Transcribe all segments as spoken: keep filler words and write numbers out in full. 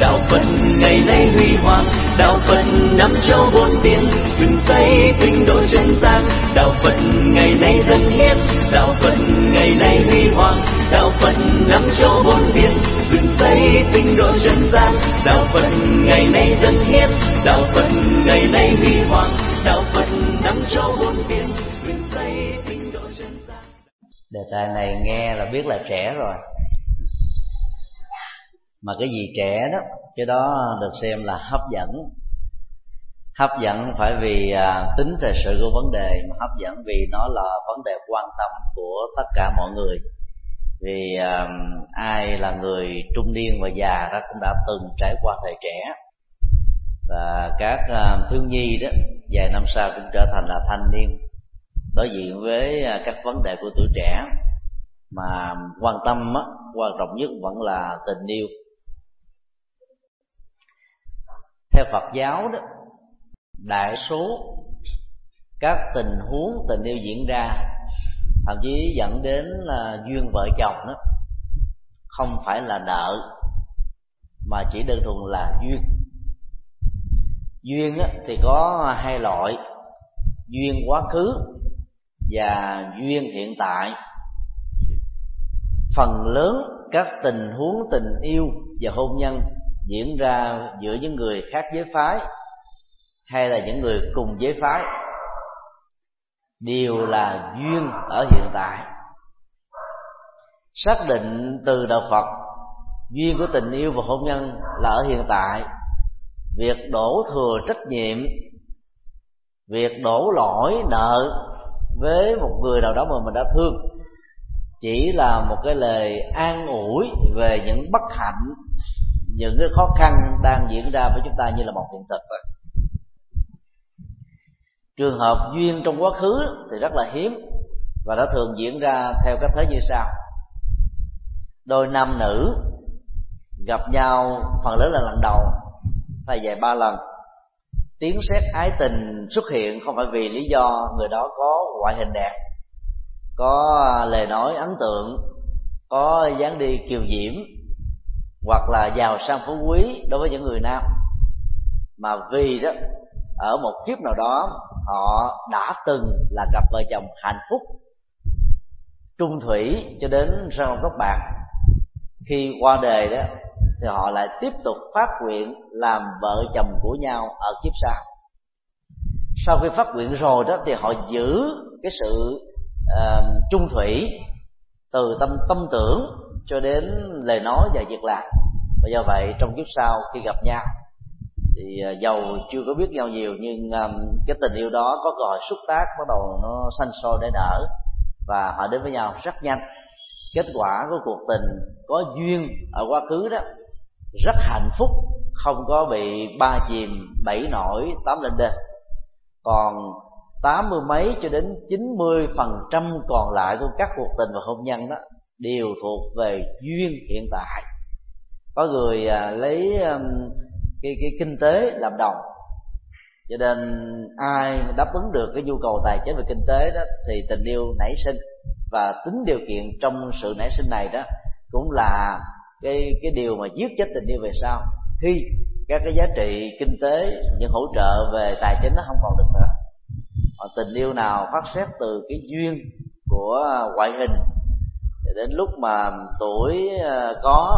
đạo Phật ngày nay huy hoàng, đạo Phật năm châu bốn biển, dựng xây tinh độ chân gian. Đạo Phật ngày nay dân hiến, đạo Phật ngày nay huy hoàng, đạo Phật năm châu bốn biển, dựng xây tinh độ chân gian. Đạo Phật ngày nay dân hiến, đạo Phật ngày nay huy hoàng, đạo Phật năm châu bốn biển, dựng xây tinh độ chân gian. Đề tài này nghe là biết là trẻ rồi, mà cái gì trẻ đó cái đó được xem là hấp dẫn. Hấp dẫn phải vì à, tính thời sự của vấn đề, mà hấp dẫn vì nó là vấn đề quan tâm của tất cả mọi người. Vì à, ai là người trung niên và già đó cũng đã từng trải qua thời trẻ, và các à, thiếu nhi đó vài năm sau cũng trở thành là thanh niên, đối diện với à, các vấn đề của tuổi trẻ. Mà quan tâm á, quan trọng nhất vẫn là tình yêu. Theo Phật giáo đó, đại số các tình huống tình yêu diễn ra, thậm chí dẫn đến là duyên vợ chồng đó, không phải là nợ, mà chỉ đơn thuần là duyên. Duyên á, thì có hai loại: duyên quá khứ và duyên hiện tại. Phần lớn các tình huống tình yêu và hôn nhân diễn ra giữa những người khác giới phái hay là những người cùng giới phái đều là duyên ở hiện tại. Xác định từ đạo Phật, duyên của tình yêu và hôn nhân là ở hiện tại. Việc đổ thừa trách nhiệm, việc đổ lỗi nợ với một người nào đó mà mình đã thương chỉ là một cái lời an ủi về những bất hạnh, những cái khó khăn đang diễn ra với chúng ta như là một hiện thực rồi. Trường hợp duyên trong quá khứ thì rất là hiếm, và nó thường diễn ra theo cách thế như sau: đôi nam nữ gặp nhau phần lớn là lần đầu hay vài ba lần, tiếng sét ái tình xuất hiện không phải vì lý do người đó có ngoại hình đẹp, có lời nói ấn tượng, có dáng đi kiều diễm, hoặc là giàu sang phú quý đối với những người nam, mà vì đó ở một kiếp nào đó họ đã từng là cặp vợ chồng hạnh phúc trung thủy cho đến răng tóc bạc. Khi qua đời đó thì họ lại tiếp tục phát nguyện làm vợ chồng của nhau ở kiếp sau. Sau khi phát nguyện rồi đó thì họ giữ cái sự uh, trung thủy từ tâm tâm tưởng cho đến lời nói và việc làm. Và do vậy trong kiếp sau khi gặp nhau thì dầu chưa có biết nhau nhiều, nhưng um, cái tình yêu đó có cơ hội xúc tác, bắt đầu nó sanh sôi để nở, và họ đến với nhau rất nhanh. Kết quả của cuộc tình có duyên ở quá khứ đó rất hạnh phúc, không có bị ba chìm bảy nổi tám lên đên. Còn tám mươi mấy cho đến chín mươi phần trăm còn lại của các cuộc tình và hôn nhân đó đều thuộc về duyên hiện tại. Có người à, lấy um, cái, cái kinh tế làm đồng, cho nên ai đáp ứng được cái nhu cầu tài chính và kinh tế đó thì tình yêu nảy sinh, và tính điều kiện trong sự nảy sinh này đó cũng là cái cái điều mà giết chết tình yêu về sau, khi các cái giá trị kinh tế, những hỗ trợ về tài chính nó không còn được nữa. Tình yêu nào phát xét từ cái duyên của ngoại hình, đến lúc mà tuổi có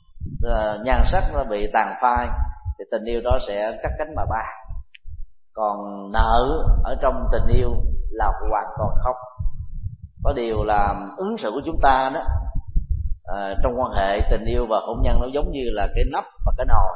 nhan sắc nó bị tàn phai thì tình yêu đó sẽ cắt cánh mà bay. Còn nợ ở trong tình yêu là hoàn toàn không. Có điều là ứng xử của chúng ta đó à, trong quan hệ tình yêu và hôn nhân nó giống như là cái nắp và cái nồi.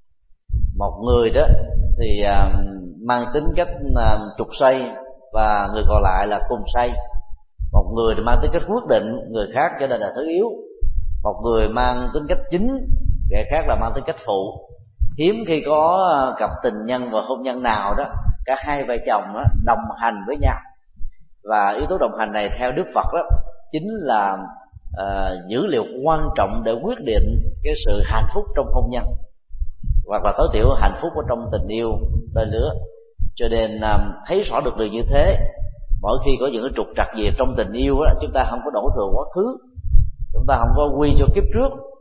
Một người đó thì à, mang tính cách à, trục xây, và người còn lại là cùng xây. Một người thì mang tính cách quyết định, người khác trở nên là thứ yếu. Một người mang tính cách chính, người khác là mang tính cách phụ. Hiếm khi có cặp tình nhân và hôn nhân nào đó cả hai vợ chồng đó đồng hành với nhau. Và yếu tố đồng hành này theo Đức Phật đó chính là uh, dữ liệu quan trọng để quyết định cái sự hạnh phúc trong hôn nhân, hoặc là tối thiểu hạnh phúc ở trong tình yêu đôi lứa. Cho nên um, thấy rõ được điều như thế, mỗi khi có những cái trục trặc gì trong tình yêu đó, chúng ta không có đổ thừa quá khứ, chúng ta không có quy cho kiếp trước,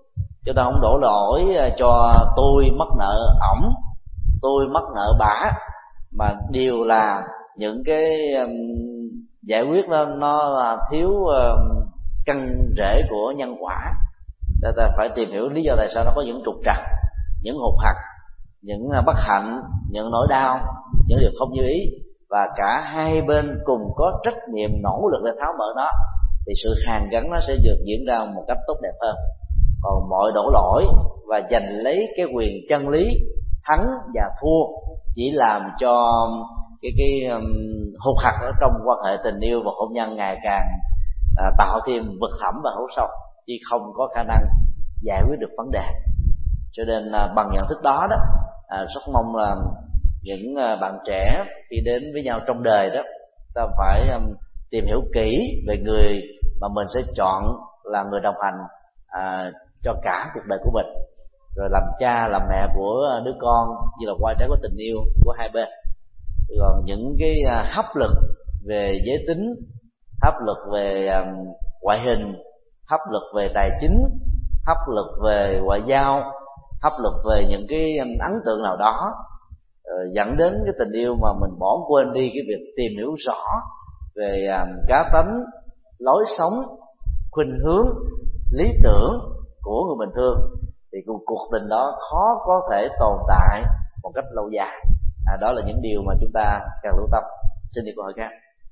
Chúng ta không đổ lỗi cho tôi mắc nợ ổng, tôi mắc nợ bả, mà đều là những cái um, giải quyết nó nó là thiếu um, căn rễ của nhân quả. Ta, ta phải tìm hiểu lý do tại sao nó có những trục trặc, những hụt hặc, những bất hạnh, những nỗi đau, những điều không như ý, và cả hai bên cùng có trách nhiệm nỗ lực để tháo mở nó, thì sự hàn gắn nó sẽ được diễn ra một cách tốt đẹp hơn. Còn mọi đổ lỗi và giành lấy cái quyền chân lý thắng và thua chỉ làm cho cái cái um, hụt hặc ở trong quan hệ tình yêu và hôn nhân ngày càng à, tạo thêm vực thẳm và hố sâu, chứ không có khả năng giải quyết được vấn đề. Cho nên à, bằng nhận thức đó đó, à, rất mong là những à, bạn trẻ khi đến với nhau trong đời đó, ta phải um, tìm hiểu kỹ về người mà mình sẽ chọn là người đồng hành à, cho cả cuộc đời của mình, rồi làm cha làm mẹ của đứa con như là qua trái của tình yêu của hai bên. Còn những cái hấp lực về giới tính, hấp lực về um, ngoại hình, hấp lực về tài chính, hấp lực về ngoại giao, hấp lực về những cái um, ấn tượng nào đó, uh, dẫn đến cái tình yêu mà mình bỏ quên đi cái việc tìm hiểu rõ về um, cá tánh, lối sống, khuynh hướng, lý tưởng của người bình thường, thì cuộc tình đó khó có thể tồn tại một cách lâu dài. À, đó là những điều mà chúng ta cần lưu tâm. Xin đi câu hỏi khác.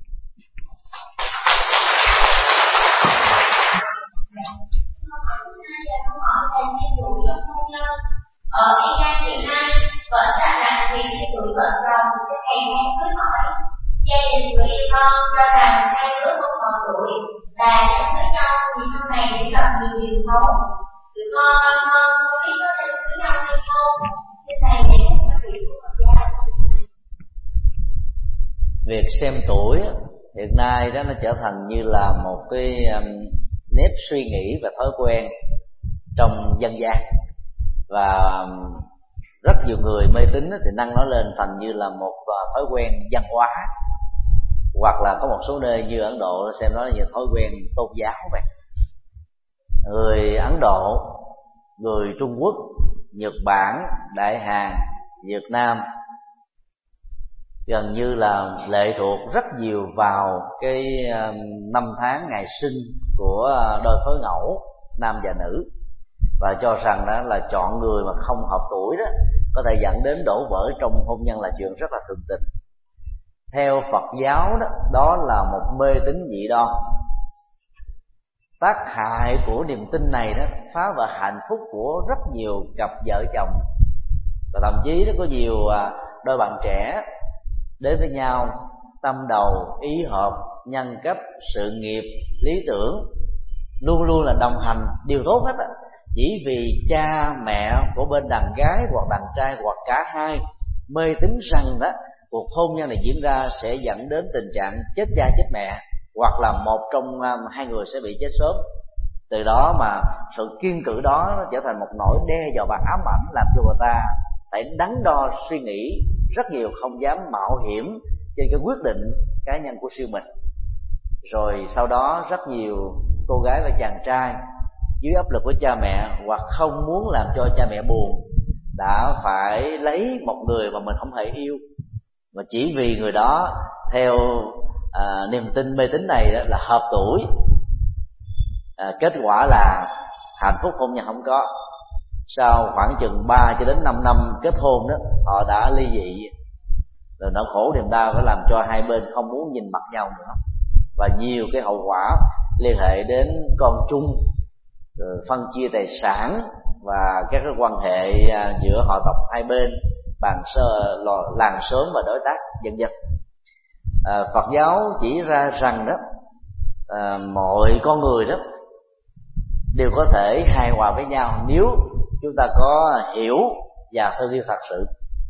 Ở Việt Nam hiện nay vẫn đã làm việc với tuổi vợ chồng cái ngày hôn cưới hỏi. Gia đình người yêu con cho rằng hai đứa không hợp tuổi là sẽ cưới nhau thì sau này sẽ gặp nhiều điều xấu. Tụi con con con không biết có nên cưới nhau hay không. Cái này để các vị của Phật giáo. Việc xem tuổi hiện nay đó nó trở thành như là một cái um, nếp suy nghĩ và thói quen trong dân gian, và um, rất nhiều người mê tín thì nâng nó lên thành như là một uh, thói quen văn hóa, hoặc là có một số nơi như Ấn Độ xem nó như thói quen tôn giáo vậy. Người Ấn Độ, người Trung Quốc, Nhật Bản, Đại Hàn, Việt Nam gần như là lệ thuộc rất nhiều vào cái năm tháng ngày sinh của đôi phối ngẫu nam và nữ, và cho rằng đó là chọn người mà không hợp tuổi đó có thể dẫn đến đổ vỡ trong hôn nhân là chuyện rất là thường tình. Theo Phật giáo đó, đó là một mê tín dị đoan. Tác hại của niềm tin này đó phá vỡ hạnh phúc của rất nhiều cặp vợ chồng, và thậm chí nó có nhiều đôi bạn trẻ đến với nhau tâm đầu ý hợp, nhân cách, sự nghiệp, lý tưởng luôn luôn là đồng hành, điều tốt hết á, chỉ vì cha mẹ của bên đàn gái hoặc đàn trai hoặc cả hai mê tín rằng đó cuộc hôn nhân này diễn ra sẽ dẫn đến tình trạng chết cha chết mẹ, hoặc là một trong hai người sẽ bị chết sớm. Từ đó mà sự kiêng cữ đó nó trở thành một nỗi đe dọa và ám ảnh, làm cho người ta phải đắn đo suy nghĩ rất nhiều, không dám mạo hiểm trên cái quyết định cá nhân của riêng mình. Rồi sau đó rất nhiều cô gái và chàng trai dưới áp lực của cha mẹ hoặc không muốn làm cho cha mẹ buồn đã phải lấy một người mà mình không hề yêu, mà chỉ vì người đó theo à, niềm tin mê tín này đó là hợp tuổi, à, kết quả là hạnh phúc hôn nhân không có. Sau khoảng chừng ba cho đến năm năm kết hôn đó, họ đã ly dị, rồi nỗi khổ niềm đau phải làm cho hai bên không muốn nhìn mặt nhau nữa, và nhiều cái hậu quả liên hệ đến con chung, rồi phân chia tài sản và các cái quan hệ giữa họ tộc hai bên, bàn sơ làng xóm và đối tác vân vân. À, Phật giáo chỉ ra rằng đó à, mọi con người đó đều có thể hài hòa với nhau nếu chúng ta có hiểu và thương yêu thật sự.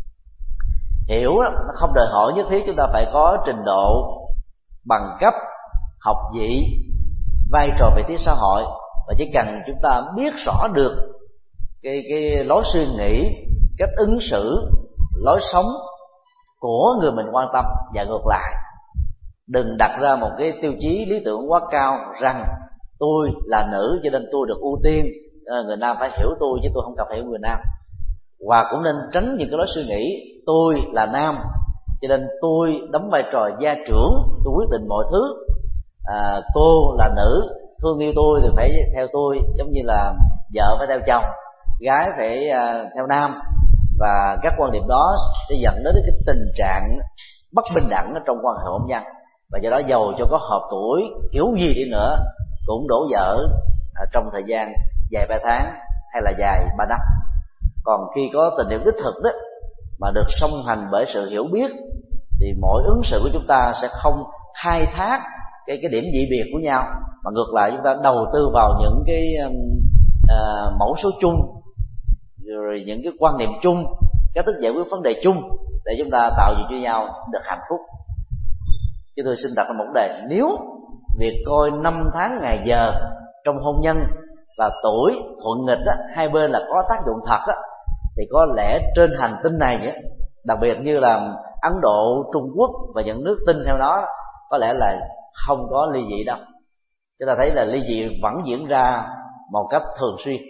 Hiểu đó, nó không đòi hỏi nhất thiết chúng ta phải có trình độ, bằng cấp, học vị, vai trò vị trí xã hội, và chỉ cần chúng ta biết rõ được cái cái lối suy nghĩ, cách ứng xử, lối sống của người mình quan tâm, và ngược lại. Đừng đặt ra một cái tiêu chí lý tưởng quá cao rằng tôi là nữ cho nên tôi được ưu tiên người nam phải hiểu tôi chứ tôi không cần phải hiểu người nam. Và cũng nên tránh những cái lối suy nghĩ tôi là nam cho nên tôi đóng vai trò gia trưởng, tôi quyết định mọi thứ, à, cô là nữ thương yêu tôi thì phải theo tôi, giống như là vợ phải theo chồng, gái phải uh, theo nam. Và các quan điểm đó sẽ dẫn đến cái tình trạng bất bình đẳng trong quan hệ hôn nhân, và do đó dầu cho có hợp tuổi kiểu gì đi nữa cũng đổ vỡ uh, trong thời gian dài ba tháng hay là dài ba năm. Còn khi có tình yêu đích thực đó mà được song hành bởi sự hiểu biết thì mỗi ứng xử của chúng ta sẽ không khai thác cái cái điểm dị biệt của nhau, mà ngược lại chúng ta đầu tư vào những cái uh, mẫu số chung, rồi những cái quan niệm chung, cách thức giải quyết vấn đề chung để chúng ta tạo dựng cho nhau được hạnh phúc. Chứ tôi xin đặt ra một vấn đề: nếu việc coi năm tháng ngày giờ trong hôn nhân và tuổi thuận nghịch á, hai bên là có tác dụng thật á, thì có lẽ trên hành tinh này á, đặc biệt như là Ấn Độ, Trung Quốc và những nước tin theo đó, có lẽ là không có ly dị đâu. Chúng ta thấy là ly dị vẫn diễn ra một cách thường xuyên.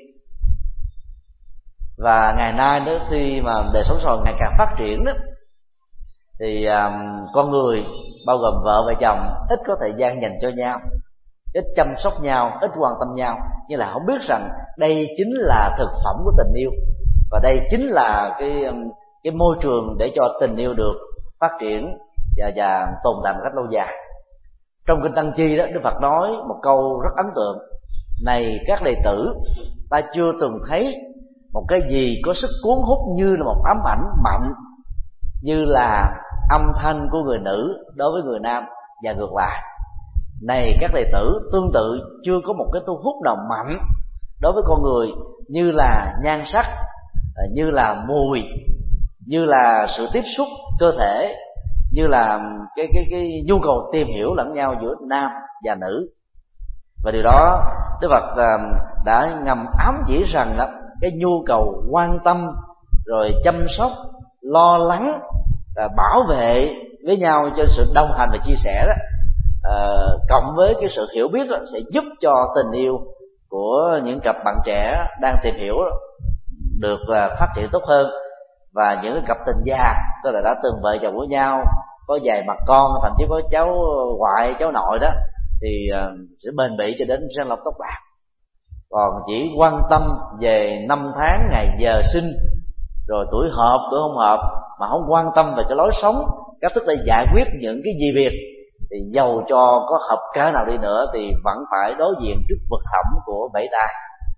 Và ngày nay đó, khi mà đời sống xã hội ngày càng phát triển đó, thì um, con người bao gồm vợ và chồng ít có thời gian dành cho nhau, ít chăm sóc nhau, ít quan tâm nhau, nhưng là không biết rằng đây chính là thực phẩm của tình yêu, và đây chính là cái cái môi trường để cho tình yêu được phát triển và, và tồn tại một cách lâu dài. Trong kinh Tăng Chi đó, Đức Phật nói một câu rất ấn tượng: này các đệ tử, ta chưa từng thấy một cái gì có sức cuốn hút như là một ám ảnh mạnh như là âm thanh của người nữ đối với người nam, và ngược lại. Này các đệ tử, tương tự chưa có một cái thu hút nào mạnh đối với con người như là nhan sắc, như là mùi, như là sự tiếp xúc cơ thể, như là cái cái cái nhu cầu tìm hiểu lẫn nhau giữa nam và nữ. Và điều đó Đức Phật đã ngầm ám chỉ rằng đó, cái nhu cầu quan tâm rồi chăm sóc, lo lắng và bảo vệ với nhau cho sự đồng hành và chia sẻ đó, uh, cộng với cái sự hiểu biết đó, sẽ giúp cho tình yêu của những cặp bạn trẻ đang tìm hiểu đó, được uh, phát triển tốt hơn. Và những cái cặp tình già, tức là đã từng vợ chồng với nhau, có vài mặt con, thậm chí có cháu ngoại, cháu nội đó, thì uh, sẽ bền bỉ cho đến răng long tóc bạc. Còn chỉ quan tâm về năm tháng ngày giờ sinh, rồi tuổi hợp, tuổi không hợp, mà không quan tâm về cái lối sống, cách thức để giải quyết những cái gì việc, thì dầu cho có hợp cỡ nào đi nữa thì vẫn phải đối diện trước vực thẳm của bẫy tai,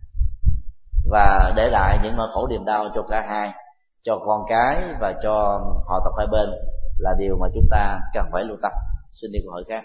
và để lại những nỗi khổ niềm đau cho cả hai, cho con cái và cho họ tộc hai bên, là điều mà chúng ta cần phải lưu tâm. Xin đi câu hỏi khác.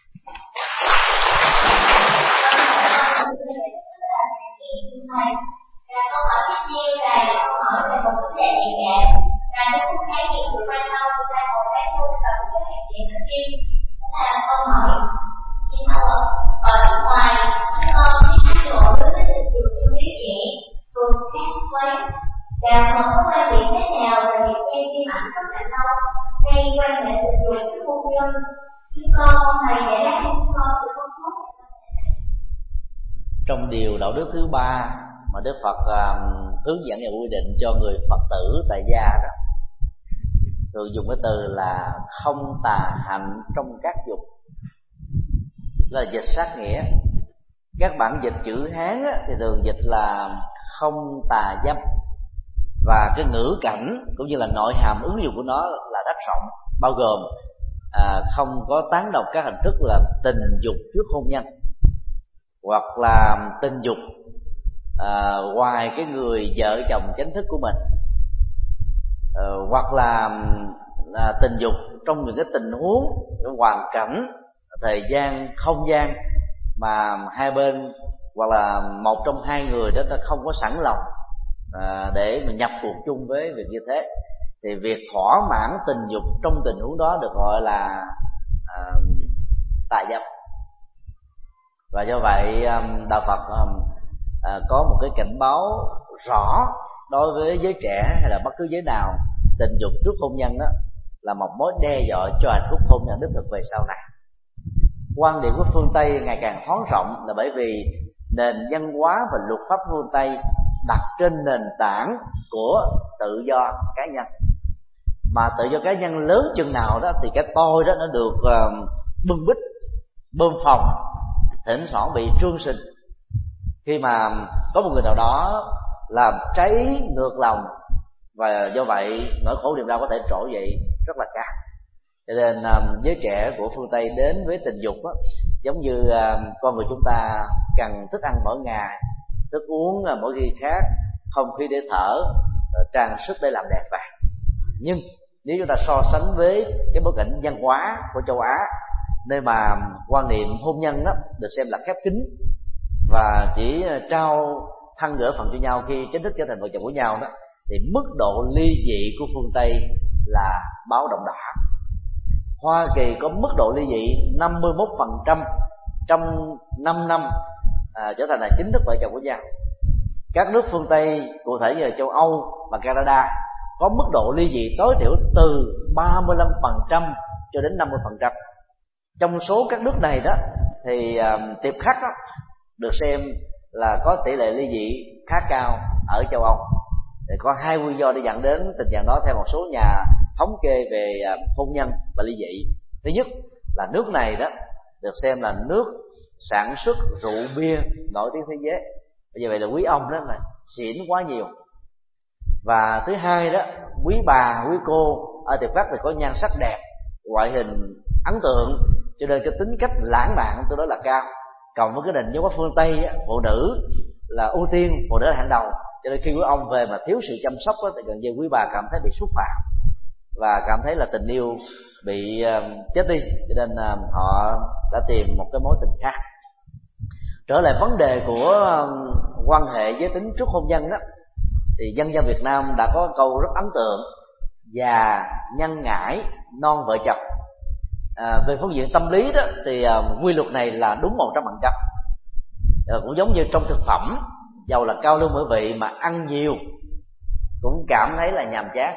Và câu hỏi tiếp theo là câu hỏi về một vấn đề nhạy cảm, và nếu cũng thấy nhiều người quan tâm chúng ta còn phải thu và một cái hạn chế nói riêng. Đó là câu hỏi như sau ạ: ở nước ngoài chúng con thấy áp dụng đối với tình dục trong giới trẻ thường khác quấy, và họ có quan điểm thế nào về việc xem phim ảnh rất là lâu hay quan hệ tình dục với hôn nhân? Chúng con không thầy giải đáp cho chúng con từ công suất. Trong điều đạo đức thứ ba mà Đức Phật uh, hướng dẫn và quy định cho người Phật tử tại gia đó, thường dùng cái từ là không tà hạnh trong các dục, là dịch sát nghĩa. Các bản dịch chữ Hán á, thì thường dịch là không tà dâm, và cái ngữ cảnh cũng như là nội hàm ứng dụng của nó là rất rộng, bao gồm à, không có tán đồng các hình thức là tình dục trước hôn nhân, hoặc là tình dục à, ngoài cái người vợ chồng chính thức của mình, à, hoặc là à, tình dục trong những cái tình huống, cái hoàn cảnh, thời gian, không gian mà hai bên hoặc là một trong hai người đó ta không có sẵn lòng à, để mà nhập cuộc chung với việc như thế, thì việc thỏa mãn tình dục trong tình huống đó được gọi là à, tà dâm. Và do vậy đạo Phật à, có một cái cảnh báo rõ đối với giới trẻ hay là bất cứ giới nào: tình dục trước hôn nhân đó là một mối đe dọa cho hạnh phúc hôn nhân đích thực về sau này. Quan điểm của phương Tây ngày càng thoáng rộng là bởi vì nền văn hóa và luật pháp phương Tây đặt trên nền tảng của tự do cá nhân. Mà tự do cá nhân lớn chừng nào đó thì cái tôi đó nó được uh, bưng bít, bơm phòng, thỉnh thoảng bị trương sinh. Khi mà có một người nào đó làm cháy ngược lòng, và do vậy nỗi khổ niềm đau có thể trỗi dậy rất là cao. Cho nên um, giới trẻ của phương Tây đến với tình dục đó, giống như uh, con người chúng ta cần thức ăn mỗi ngày, thức uống uh, mỗi khi khác, không khí để thở, uh, trang sức để làm đẹp vàng. Nhưng nếu chúng ta so sánh với cái bối cảnh văn hóa của châu Á, nơi mà quan niệm hôn nhân đó được xem là khép kín và chỉ trao thân gửi phận cho nhau khi chính thức trở thành vợ chồng của nhau đó, thì mức độ ly dị của phương Tây là báo động đỏ. Hoa Kỳ có mức độ ly dị năm mươi mốt phần trăm trong năm năm à, trở thành là chính thức vợ chồng của nhau. Các nước phương Tây, cụ thể như là châu Âu và Canada, có mức độ ly dị tối thiểu từ ba mươi lăm phần trăm cho đến năm mươi phần trăm. Trong số các nước này đó thì uh, tiệp khắc đó, được xem là có tỷ lệ ly dị khá cao ở châu Âu. Thì có hai nguyên do để dẫn đến tình trạng đó theo một số nhà thống kê về uh, hôn nhân và ly dị. Thứ nhất là nước này đó được xem là nước sản xuất rượu bia nổi tiếng thế giới. Bây giờ vậy là quý ông đó là xỉn quá nhiều. Và thứ hai đó, quý bà, quý cô ở tiệp khắc thì có nhan sắc đẹp, ngoại hình ấn tượng, cho nên cái tính cách lãng mạn tôi nói là cao. Còn với cái nền văn hóa phương Tây, phụ nữ là ưu tiên, phụ nữ là hàng đầu, cho nên khi quý ông về mà thiếu sự chăm sóc đó, thì gần như quý bà cảm thấy bị xúc phạm và cảm thấy là tình yêu bị chết đi, cho nên họ đã tìm một cái mối tình khác. Trở lại vấn đề của quan hệ giới tính trước hôn nhân đó, thì dân gian Việt Nam đã có câu rất ấn tượng: già nhân ngãi non vợ chồng. À, về phương diện tâm lý đó thì uh, quy luật này là đúng một trăm phần trăm. À, cũng giống như trong thực phẩm, dầu là cao lương mỹ vị mà ăn nhiều cũng cảm thấy là nhàm chán.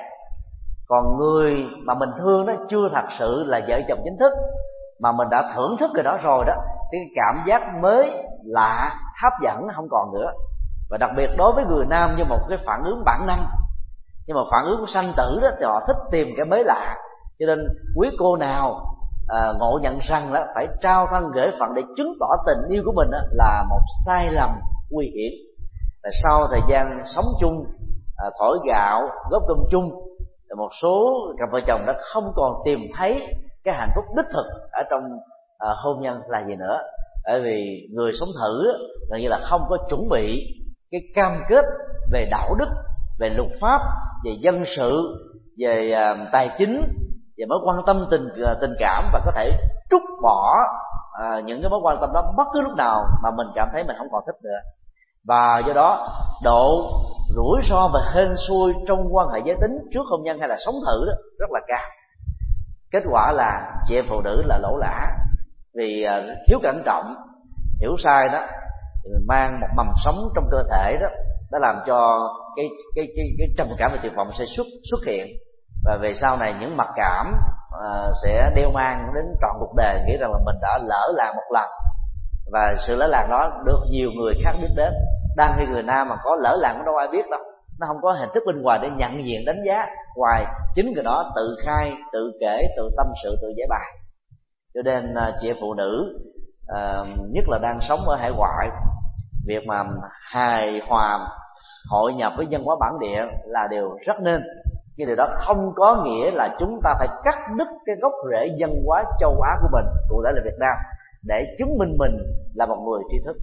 Còn người mà mình thương đó chưa thật sự là vợ chồng chính thức, mà mình đã thưởng thức cái đó rồi đó, cái cảm giác mới lạ, hấp dẫn không còn nữa. Và đặc biệt đối với người nam như một cái phản ứng bản năng, nhưng mà phản ứng của sanh tử đó thì họ thích tìm cái mới lạ. Cho nên quý cô nào à, ngộ nhận rằng là phải trao thân gửi phận để chứng tỏ tình yêu của mình đó, là một sai lầm nguy hiểm. Và sau thời gian sống chung, à, thổi gạo, góp cơm chung, một số cặp vợ chồng đã không còn tìm thấy cái hạnh phúc đích thực ở trong à, hôn nhân là gì nữa. Bởi vì người sống thử gần như là không có chuẩn bị cái cam kết về đạo đức, về luật pháp, về dân sự, về uh, tài chính, về mối quan tâm tình uh, tình cảm, và có thể trút bỏ uh, những cái mối quan tâm đó bất cứ lúc nào mà mình cảm thấy mình không còn thích nữa. Và do đó độ rủi ro và hên xui trong quan hệ giới tính trước hôn nhân hay là sống thử đó rất là cao. Kết quả là chị em phụ nữ là lỗ lã, vì uh, thiếu cẩn trọng, hiểu sai đó, mang một mầm sống trong cơ thể đó, đã làm cho cái cái cái cái trầm cảm và tuyệt vọng sẽ xuất xuất hiện, và về sau này những mặc cảm uh, sẽ đeo mang đến trọn cuộc đời, nghĩ rằng là mình đã lỡ làng một lần, và sự lỡ làng đó được nhiều người khác biết đến. Đang khi người nam mà có lỡ làng cũng đâu ai biết đâu, nó không có hình thức bên ngoài để nhận diện đánh giá, ngoài chính người đó tự khai, tự kể, tự tâm sự, tự giải bài. Cho nên uh, chị em phụ nữ uh, nhất là đang sống ở hải ngoại, việc mà hài hòa hội nhập với văn hóa bản địa là điều rất nên. Nhưng điều đó không có nghĩa là chúng ta phải cắt đứt cái gốc rễ văn hóa châu Á của mình, cụ thể là Việt Nam, để chứng minh mình là một người tri thức.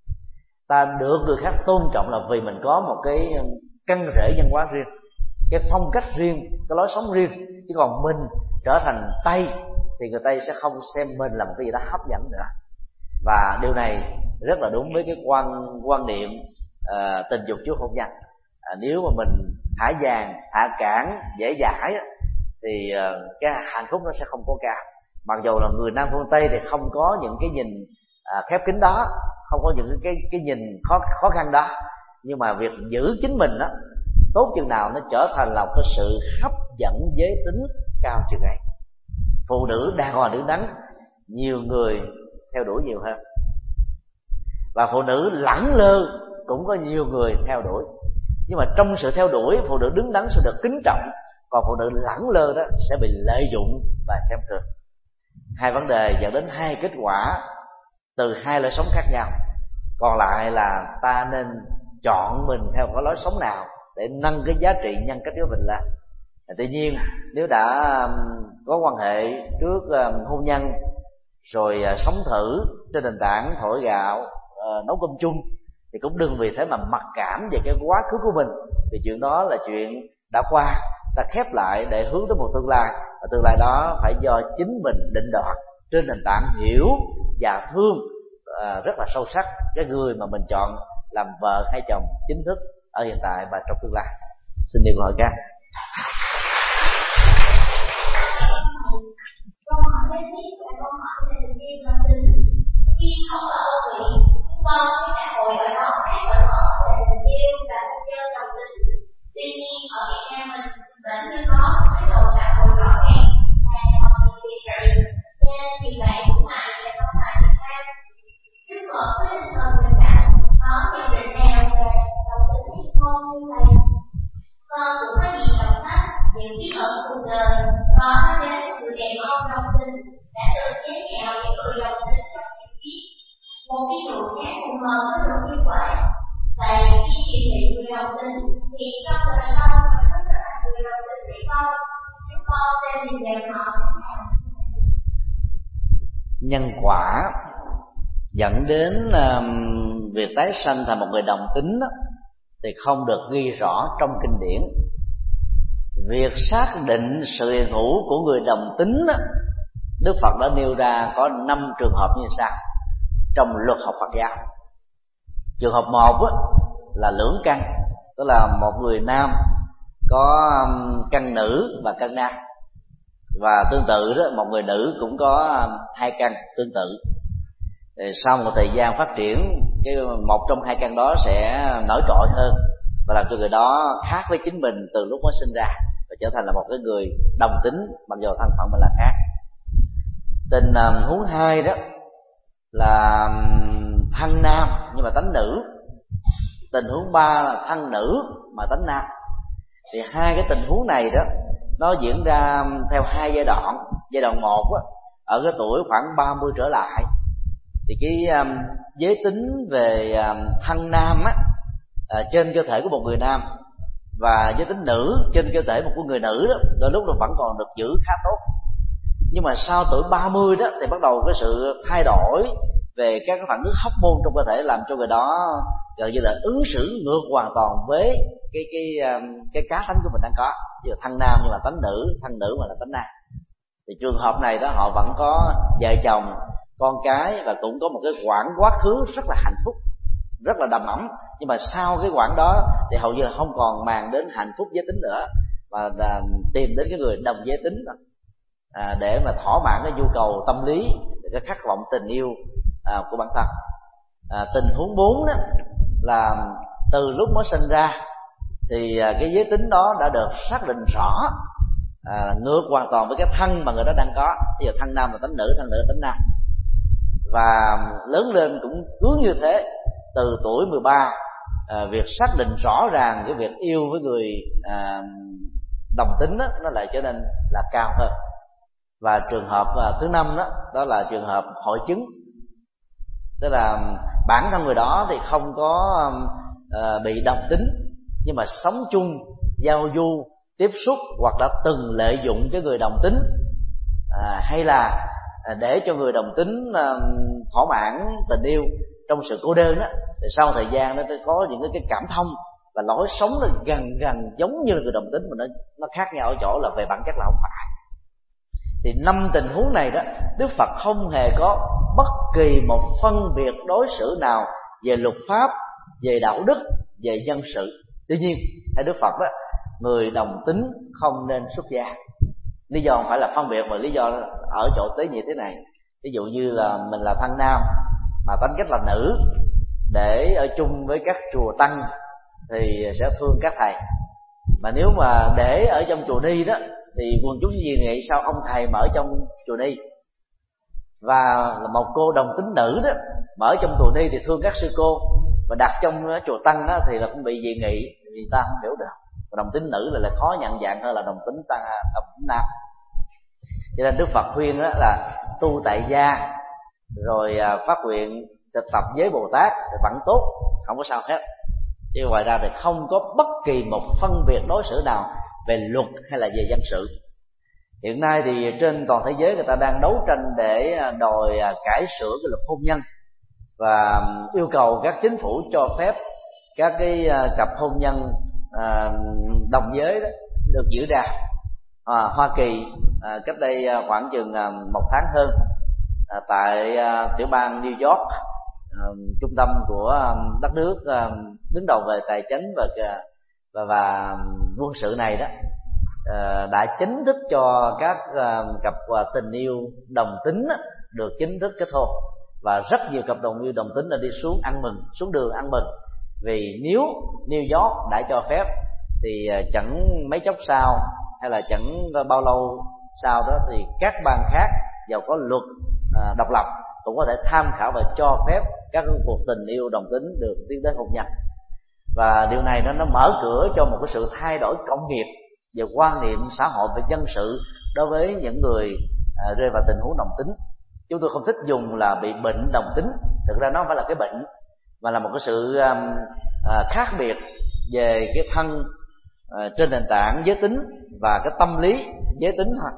Ta được người khác tôn trọng là vì mình có một cái căn rễ văn hóa riêng, cái phong cách riêng, cái lối sống riêng. Chứ còn mình trở thành Tây thì người Tây sẽ không xem mình là một cái gì đó hấp dẫn nữa. Và điều này rất là đúng với cái quan quan niệm uh, tình dục trước hôn nhân. À, nếu mà mình thả vàng, thả cản, dễ dãi thì uh, cái hạnh phúc nó sẽ không có cao. Mặc dù là người Nam phương Tây thì không có những cái nhìn uh, khép kín đó, không có những cái cái nhìn khó khó khăn đó, nhưng mà việc giữ chính mình đó tốt chừng nào nó trở thành là một cái sự hấp dẫn giới tính cao chừng ấy. Phụ nữ đàng hoàng đứng đắn, nhiều người theo đuổi nhiều hơn. và phụ nữ lẳng lơ cũng có nhiều người theo đuổi. Nhưng mà trong sự theo đuổi, phụ nữ đứng đắn sẽ được kính trọng, còn phụ nữ lẳng lơ đó sẽ bị lợi dụng và xem thường. Hai vấn đề dẫn đến hai kết quả từ hai lối sống khác nhau. Còn lại là ta nên chọn mình theo cái lối sống nào để nâng cái giá trị nhân cách của mình lên. Tuy nhiên nếu đã có quan hệ trước hôn nhân rồi sống thử trên nền tảng thổi gạo, nấu cơm chung, thì cũng đừng vì thế mà mặc cảm về cái quá khứ của mình, vì chuyện đó là chuyện đã qua. Ta khép lại để hướng tới một tương lai, và tương lai đó phải do chính mình định đoạt trên nền tảng hiểu và thương à, rất là sâu sắc cái người mà mình chọn làm vợ hay chồng chính thức ở hiện tại và trong tương lai. Xin điều hỏi các. Câu hỏi kế tiếp là câu hỏi về tình yêu đồng tính. Khi không ở đơn vị, chúng con với cả hội ở đó các hội thảo về tình yêu và hôn nhân đồng tính. Tuy nhiên ở Việt Nam mình vẫn chưa có thái độ đạo hội rõ ràng và học người kỳ thị, nên vì vậy cũng này sẽ không phải Việt Nam. Trước một với tinh thần bình đẳng, có nhận định nào về đồng tính hay không như vậy? Con cũng có nhiều đọc sách những bí ẩn cuộc đời có nói đến người đàn ông đồng tính đã được chế nhạo những người đồng tính trong tiểu thuyết. Một ví dụ khác phù hợp với luật như vậy. Vậy khi kỳ thị người đồng tính thì trong đời sau phải có trở thành người đồng tính hay không? Chúng con nên nhìn nhận họ thế nào? Nhân quả dẫn đến um, việc tái sanh thành một người đồng tính đó, thì không được ghi rõ trong kinh điển. Việc xác định sự hiện hữu của người đồng tính đó, Đức Phật đã nêu ra có năm trường hợp như sau trong luật học Phật giáo. Trường hợp một đó, là lưỡng căn, tức là một người nam có căn nữ và căn nam, và tương tự đó, một người nữ cũng có hai căn tương tự. Thì sau một thời gian phát triển, cái một trong hai căn đó sẽ nổi trội hơn và làm cho người đó khác với chính mình từ lúc mới sinh ra, và trở thành là một cái người đồng tính mặc dù thân phận mình là khác. Tình huống um, hai đó là um, thân nam nhưng mà tánh nữ. Tình huống ba là thân nữ mà tánh nam. Thì hai cái tình huống này đó nó diễn ra theo hai giai đoạn. Giai đoạn một á, ở cái tuổi khoảng ba mươi trở lại, thì cái um, giới tính về um, thân nam á, uh, trên cơ thể của một người nam và giới tính nữ trên cơ thể một người nữ đó, đôi lúc nó vẫn còn được giữ khá tốt. Nhưng mà sau tuổi ba mươi đó thì bắt đầu cái sự thay đổi về các cái phản ứng hormone trong cơ thể, làm cho người đó gần như là ứng xử ngược hoàn toàn với cái cái cái cá tánh của mình đang có. Ví dụ thân nam nhưng mà tánh nữ, thân nữ mà là tánh nam. Thì trường hợp này đó họ vẫn có vợ chồng, con cái và cũng có một cái quãng quá khứ rất là hạnh phúc, rất là đầm ấm. Nhưng mà sau cái quãng đó thì hầu như là không còn màng đến hạnh phúc giới tính nữa, mà là tìm đến cái người đồng giới tính đó, à, để mà thỏa mãn cái nhu cầu tâm lý, cái khát vọng tình yêu à, của bản thân. À, tình huống bốn đó là từ lúc mới sinh ra thì à, cái giới tính đó đã được xác định rõ, à, ngược hoàn toàn với cái thân mà người đó đang có. Bây giờ thân nam là tánh nữ, thân nữ là tánh nam, và lớn lên cũng cứ như thế. Từ tuổi mười ba, à, việc xác định rõ ràng cái việc yêu với người à, đồng tính đó, nó lại trở nên là cao hơn. Và trường hợp à, thứ năm đó, đó là trường hợp hội chứng, tức là bản thân người đó thì không có à, bị đồng tính, nhưng mà sống chung, giao du, tiếp xúc hoặc đã từng lợi dụng cái người đồng tính, à, hay là để cho người đồng tính à, thỏa mãn tình yêu trong sự cô đơn đó, thì sau thời gian nó có những cái, cái cảm thông và lối sống nó gần gần giống như là người đồng tính, mà nó nó khác nhau ở chỗ là về bản chất là không phải. Thì năm tình huống này đó, Đức Phật không hề có bất kỳ một phân biệt đối xử nào về luật pháp, về đạo đức, về nhân sự. Tuy nhiên theo Đức Phật đó, người đồng tính không nên xuất gia. Lý do không phải là phân biệt, mà lý do ở chỗ tế nhị thế này. Ví dụ như là mình là thân nam mà tánh cách là nữ, để ở chung với các chùa tăng thì sẽ thương các thầy. Mà nếu mà để ở trong chùa Ni đó thì quần chúng gì nghĩ sao ông thầy mà ở trong chùa Ni. Và một cô đồng tính nữ đó mở trong tù ni thì thương các sư cô, và đặt trong chùa tăng đó thì là cũng bị dị nghị, vì ta không hiểu được. Và đồng tính nữ là, là khó nhận dạng hơn là đồng tính tăng, đồng tính nam. Cho nên Đức Phật khuyên đó là tu tại gia rồi phát nguyện thực tập với Bồ Tát thì vẫn tốt, không có sao hết. Chứ ngoài ra thì không có bất kỳ một phân biệt đối xử nào về luật hay là về dân sự. Hiện nay thì trên toàn thế giới người ta đang đấu tranh để đòi cải sửa cái luật hôn nhân, và yêu cầu các chính phủ cho phép các cái cặp hôn nhân đồng giới đó được diễn ra. À, Hoa Kỳ à, cách đây khoảng chừng một tháng hơn, à, tại à, tiểu bang New York, à, trung tâm của đất nước à, đứng đầu về tài chính và và, và quân sự này đó, à, đã chính thức cho các à, cặp tình yêu đồng tính á, được chính thức kết hôn, và rất nhiều cặp đồng yêu đồng tính đã đi xuống ăn mừng, xuống đường ăn mừng. Vì nếu New York đã cho phép thì chẳng mấy chốc sau hay là chẳng bao lâu sau đó thì các bang khác giàu có luật à, độc lập cũng có thể tham khảo và cho phép các cuộc tình yêu đồng tính được tiến tới hôn nhân. Và điều này nó nó mở cửa cho một cái sự thay đổi công nghiệp về quan niệm xã hội và dân sự đối với những người à, rơi vào tình huống đồng tính. Chúng tôi không thích dùng là bị bệnh đồng tính, thực ra nó không phải là cái bệnh, mà là một cái sự à, à, khác biệt về cái thân à, trên nền tảng giới tính và cái tâm lý giới tính thôi.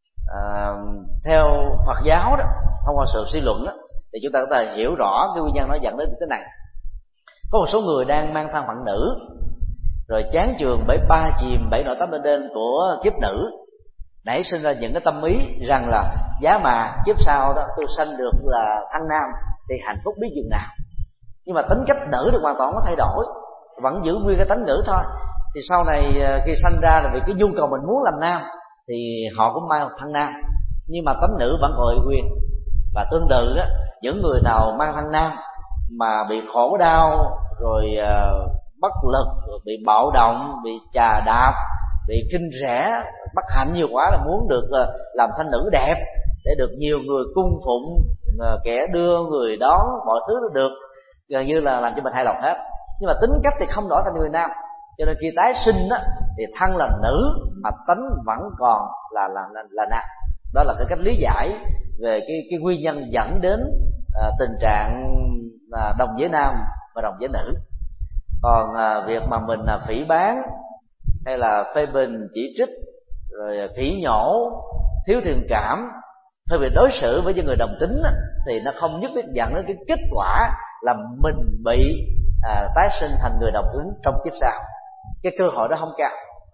À, theo Phật giáo đó, thông qua sự suy luận đó, thì chúng ta có thể hiểu rõ cái nguyên nhân nó dẫn đến cái này. Có một số người đang mang thân phận nữ, rồi chán chường bởi ba chìm bảy nỗi tám bên đen của kiếp nữ, nảy sinh ra những cái tâm ý rằng là giá mà kiếp sau đó tôi sanh được là thân nam thì hạnh phúc biết chừng nào. Nhưng mà tính cách nữ được hoàn toàn có thay đổi, vẫn giữ nguyên cái tánh nữ thôi. Thì sau này khi sanh ra là vì cái nhu cầu mình muốn làm nam thì họ cũng mang thân nam, nhưng mà tánh nữ vẫn còn nguyên. Và tương tự đó, những người nào mang thân nam mà bị khổ đau, rồi uh, bất lực, rồi bị bạo động, bị chà đạp, bị khinh rẻ, bất hạnh nhiều quá, là muốn được uh, làm thanh nữ đẹp để được nhiều người cung phụng, uh, kẻ đưa người đón, mọi thứ nó được gần như là làm cho mình hài lòng hết. Nhưng mà tính cách thì không đổi thành người nam, cho nên khi tái sinh đó, thì thân là nữ mà tánh vẫn còn là là là, là nam. Đó là cái cách lý giải về cái cái nguyên nhân dẫn đến uh, tình trạng uh, đồng giới nam và đồng giới nữ. Còn uh, việc mà mình uh, phỉ báng hay là phê bình, chỉ trích, rồi phỉ nhổ, thiếu thiện cảm, hay việc đối xử với những người đồng tính á, thì nó không nhất thiết dẫn đến cái kết quả là mình bị à, tái sinh thành người đồng tính trong kiếp sau. Cái cơ hội đó không cao.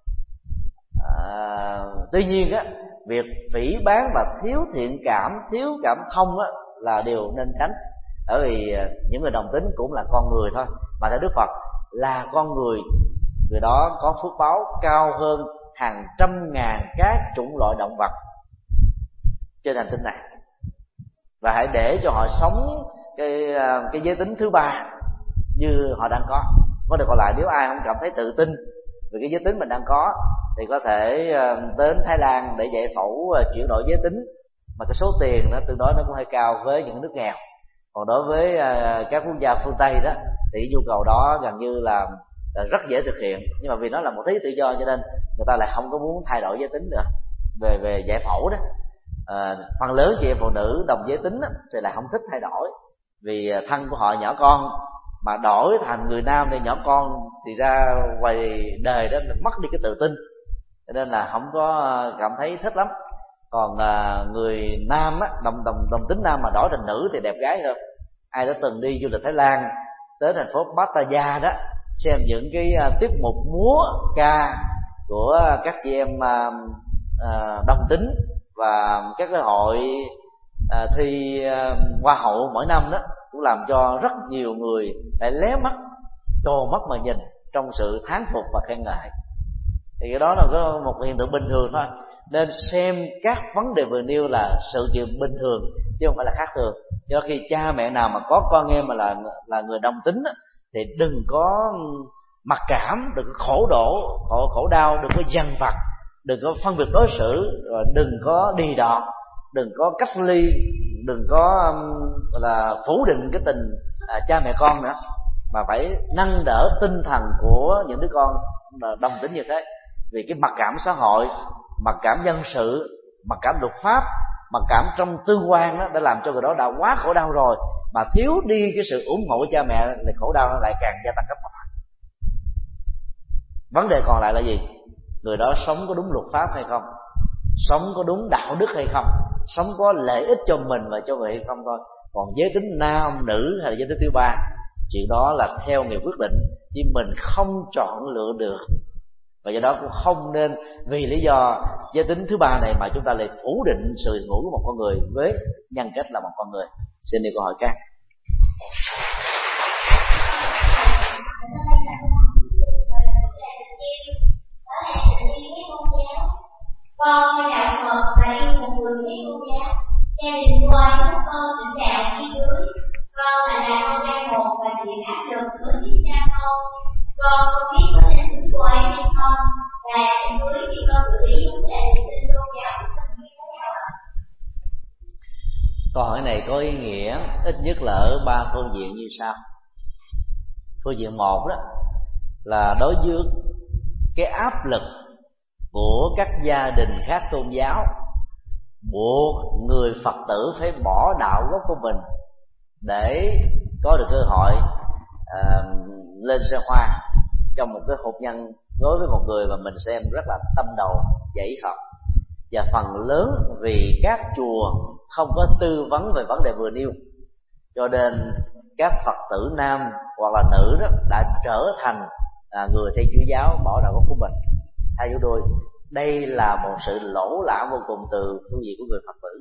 À, tuy nhiên á, việc phỉ báng và thiếu thiện cảm, thiếu cảm thông á, là điều nên tránh. Bởi vì những người đồng tính cũng là con người thôi, mà theo Đức Phật là con người, người đó có phước báo cao hơn hàng trăm ngàn các chủng loại động vật trên hành tinh này. Và hãy để cho họ sống cái cái giới tính thứ ba như họ đang có. Có được còn lại, nếu ai không cảm thấy tự tin về cái giới tính mình đang có thì có thể đến Thái Lan để giải phẫu chuyển đổi giới tính, mà cái số tiền nó tương đối nó cũng hơi cao với những nước nghèo. Còn đối với các quốc gia phương Tây đó thì nhu cầu đó gần như là rất dễ thực hiện, nhưng mà vì nó là một thế tự do cho nên người ta lại không có muốn thay đổi giới tính nữa. Về về giải phẫu đó, à, phần lớn chị em phụ nữ đồng giới tính đó, thì lại không thích thay đổi, vì thân của họ nhỏ con, mà đổi thành người nam thì nhỏ con thì ra ngoài đời đó mất đi cái tự tin, cho nên là không có cảm thấy thích lắm. Còn à, người nam á, đồng đồng đồng tính nam mà đổi thành nữ thì đẹp gái hơn. Ai đã từng đi du lịch Thái Lan tới thành phố Pattaya đó, xem những cái uh, tiết mục múa ca của các chị em uh, uh, đồng tính và các cái hội uh, thi uh, hoa hậu mỗi năm đó, cũng làm cho rất nhiều người phải lé mắt, tròn mắt mà nhìn trong sự thán phục và khen ngợi. Thì cái đó là có một hiện tượng bình thường thôi, nên xem các vấn đề vừa nêu là sự kiện bình thường chứ không phải là khác thường. Do khi cha mẹ nào mà có con em mà là là người đồng tính đó, thì đừng có mặc cảm, đừng có khổ đổ, khổ, khổ đau, đừng có dằn vặt, đừng có phân biệt đối xử, rồi đừng có đì đọt, đừng có cách ly đừng có là phủ định cái tình à, cha mẹ con nữa, mà phải nâng đỡ tinh thần của những đứa con đồng tính như thế. Vì cái mặc cảm xã hội, mặc cảm dân sự, mặc cảm luật pháp, mặc cảm trong tương quan đó đã làm cho người đó đã quá khổ đau rồi, mà thiếu đi cái sự ủng hộ của cha mẹ thì khổ đau nó lại càng gia tăng gấp bội. Vấn đề còn lại là gì? Người đó sống có đúng luật pháp hay không, sống có đúng đạo đức hay không, sống có lợi ích cho mình và cho người hay không thôi. Còn giới tính nam nữ hay là giới tính thứ ba, chuyện đó là theo người quyết định, chứ mình không chọn lựa được. Và do đó cũng không nên vì lý do giới tính thứ ba này mà chúng ta lại phủ định sự hiện hữu của một con người với nhân cách là một con người. Xin đi câu hỏi khác. Con đạo Phật và yêu một người theo tôn giáo. Gia đình ngoài các con chỉnh đạo phía dưới. Con là là con trai một và chịu áp lực với chiếc cha con. Con không biết có nên thử cô ấy hay không, và trên dưới khi con xử lý vấn đề tin tôn giáo của mình như thế nào ạ? Câu hỏi này có ý nghĩa ít nhất là ở ba phương diện như sau. Phương diện một đó là đối với cái áp lực của các gia đình khác tôn giáo buộc người Phật tử phải bỏ đạo gốc của mình để có được cơ hội uh, lên xe hoa trong một cái hôn nhân đối với một người mà mình xem rất là tâm đầu dãy học. Và phần lớn vì các chùa không có tư vấn về vấn đề vừa nêu, cho nên các Phật tử nam hoặc là nữ đó đã trở thành à, người Thiên Chúa giáo bỏ đạo gốc của mình. Hai chú đôi, đây là một sự lỗ lã vô cùng từ phương diện của người Phật tử.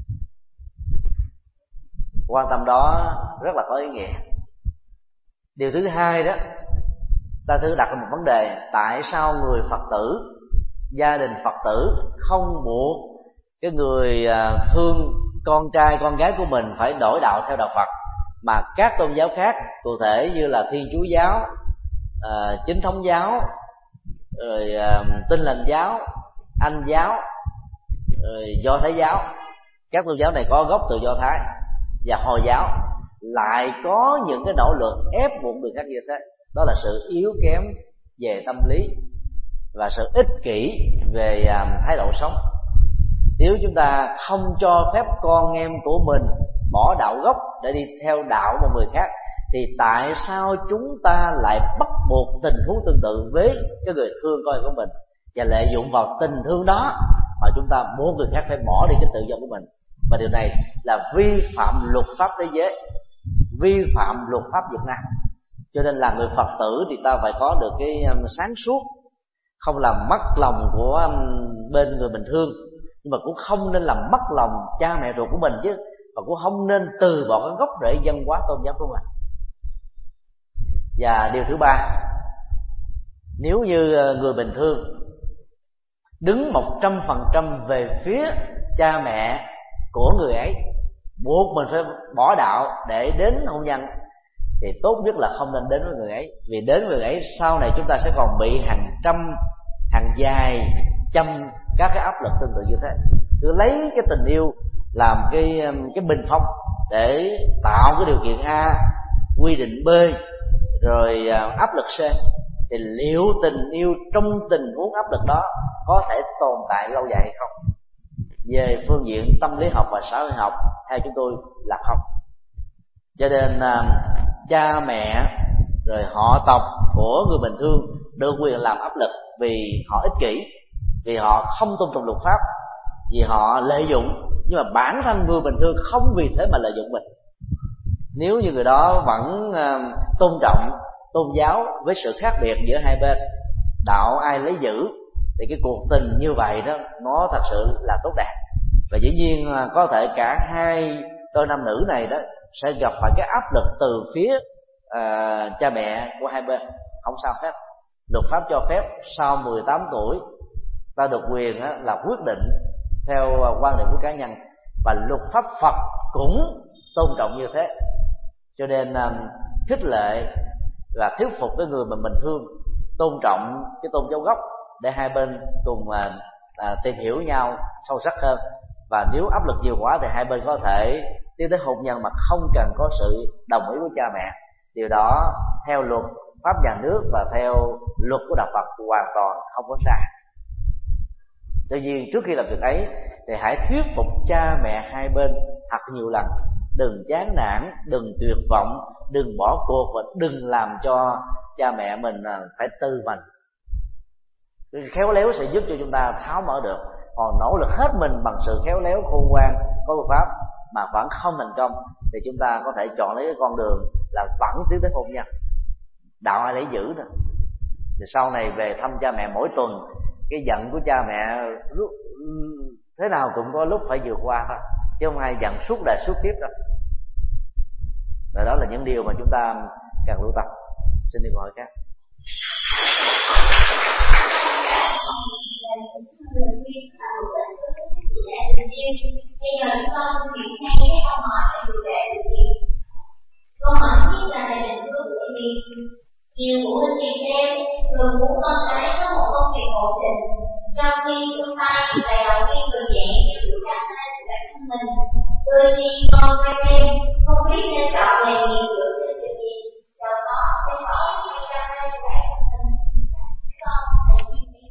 Quan tâm đó rất là có ý nghĩa. Điều thứ hai đó, ta thử đặt một vấn đề: tại sao người Phật tử, gia đình Phật tử không buộc cái người thương con trai con gái của mình phải đổi đạo theo đạo Phật, mà các tôn giáo khác, cụ thể như là Thiên Chúa giáo, à, Chính thống giáo, rồi à, Tin lành giáo, Anh giáo, rồi Do Thái giáo. Các tôn giáo này có gốc từ Do Thái, và Hồi giáo lại có những cái nỗ lực ép buộc người khác như thế. Đó là sự yếu kém về tâm lý và sự ích kỷ về à, thái độ sống. Nếu chúng ta không cho phép con em của mình bỏ đạo gốc để đi theo đạo một người khác, thì tại sao chúng ta lại bắt buộc tình huống tương tự với cái người thương con em của mình, và lợi dụng vào tình thương đó mà chúng ta muốn người khác phải bỏ đi cái tự do của mình? Và điều này là vi phạm luật pháp thế giới, vi phạm luật pháp Việt Nam. Cho nên là người Phật tử thì ta phải có được cái sáng suốt, không làm mất lòng của bên người mình thương, nhưng mà cũng không nên làm mất lòng cha mẹ ruột của mình chứ, và cũng không nên từ bỏ cái gốc rễ văn hóa tôn giáo của mình. Và điều thứ ba, nếu như người bình thường đứng một trăm phần trăm về phía cha mẹ của người ấy, buộc mình phải bỏ đạo để đến hôn nhân, thì tốt nhất là không nên đến với người ấy. Vì đến với người ấy sau này chúng ta sẽ còn bị hàng trăm, hàng dài trăm các cái áp lực tương tự như thế. Cứ lấy cái tình yêu làm cái cái bình phong để tạo cái điều kiện A, quy định B, rồi áp lực C, thì liệu tình yêu trong tình huống áp lực đó có thể tồn tại lâu dài hay không? Về phương diện tâm lý học và xã hội học, theo chúng tôi là không. Cho nên cha mẹ rồi họ tộc của người bình thường được quyền làm áp lực vì họ ích kỷ, vì họ không tôn trọng luật pháp, vì họ lợi dụng. Nhưng mà bản thân người bình thường không vì thế mà lợi dụng mình. Nếu như người đó vẫn tôn trọng tôn giáo với sự khác biệt giữa hai bên, đạo ai lấy giữ, thì cái cuộc tình như vậy đó nó thật sự là tốt đẹp. Và dĩ nhiên có thể cả hai đôi nam nữ này đó sẽ gặp phải cái áp lực từ phía uh, cha mẹ của hai bên. Không sao hết. Luật pháp cho phép sau mười tám tuổi ta được quyền á, là quyết định theo quan điểm của cá nhân, và luật pháp Phật cũng tôn trọng như thế. Cho nên uh, khích lệ và thuyết phục cái người mà mình thương tôn trọng cái tôn giáo gốc, để hai bên cùng uh, uh, tìm hiểu nhau sâu sắc hơn, và nếu áp lực nhiều quá thì hai bên có thể tiến tới hôn nhân mà không cần có sự đồng ý của cha mẹ. Điều đó theo luật pháp nhà nước và theo luật của đạo Phật hoàn toàn không có sai. Tuy nhiên trước khi làm việc ấy thì hãy thuyết phục cha mẹ hai bên thật nhiều lần, đừng chán nản, đừng tuyệt vọng, đừng bỏ cuộc và đừng làm cho cha mẹ mình phải tư mình. Khéo léo sẽ giúp cho chúng ta tháo mở được. Còn nỗ lực hết mình bằng sự khéo léo khôn ngoan có phương pháp mà vẫn không thành công thì chúng ta có thể chọn lấy cái con đường là vẫn tiến tới hôn nhân. Đạo ai lấy giữ nữa. Thì sau này về thăm cha mẹ mỗi tuần, cái giận của cha mẹ lúc thế nào cũng có lúc phải vượt qua thôi, chứ không ai giận suốt đời suốt kiếp đâu. Và đó là những điều mà chúng ta cần lưu tâm. Xin đi câu hỏi khác. Bây giờ chúng con chuyển ngay cái câu hỏi về chủ đề thực hiện. Câu hỏi nhất là về định hướng thực hiện. Nhiều phụ huynh tìm xem thường muốn con cái có một công việc ổn định, trong khi tương lai bài đầu tiên từ nhẹ như tự khắc lên bản thân mình. Đôi khi con hai em không biết nên chọn nghề nghiệp dựa trên điều gì, do đó sẽ khỏi suy ra lên bản thân mình. Con thầy chuyên nghiệp.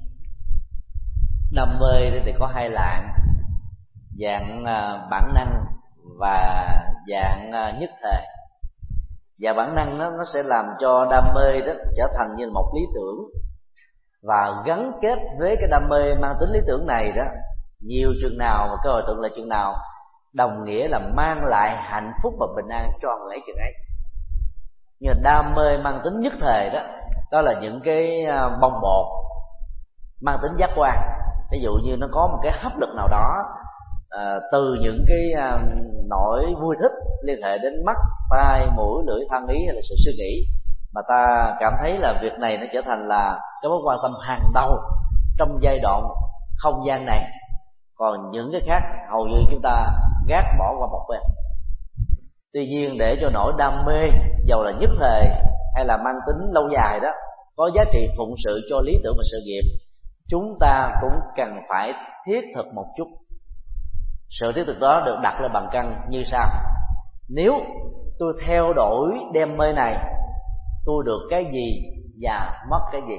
Đam mê thì có hai loại, dạng bản năng và dạng nhất thể. Và bản năng đó, nó sẽ làm cho đam mê đó trở thành như một lý tưởng, và gắn kết với cái đam mê mang tính lý tưởng này đó nhiều chừng nào và cơ hội thuận lợi chừng nào đồng nghĩa là mang lại hạnh phúc và bình an cho người ấy chừng ấy. Nhưng đam mê mang tính nhất thể đó, đó là những cái bong bột mang tính giác quan. Ví dụ như nó có một cái hấp lực nào đó, à, từ những cái à, nỗi vui thích liên hệ đến mắt, tai, mũi, lưỡi, thân, ý hay là sự suy nghĩ, mà ta cảm thấy là việc này nó trở thành là cái mối quan tâm hàng đầu trong giai đoạn không gian này. Còn những cái khác hầu như chúng ta gác bỏ qua một bên. Tuy nhiên để cho nỗi đam mê dầu là nhất thời hay là mang tính lâu dài đó có giá trị phụng sự cho lý tưởng và sự nghiệp, chúng ta cũng cần phải thiết thực một chút. Sự thiết thực đó được đặt lên bàn cân như sau: nếu tôi theo đuổi đam mê này, tôi được cái gì và mất cái gì?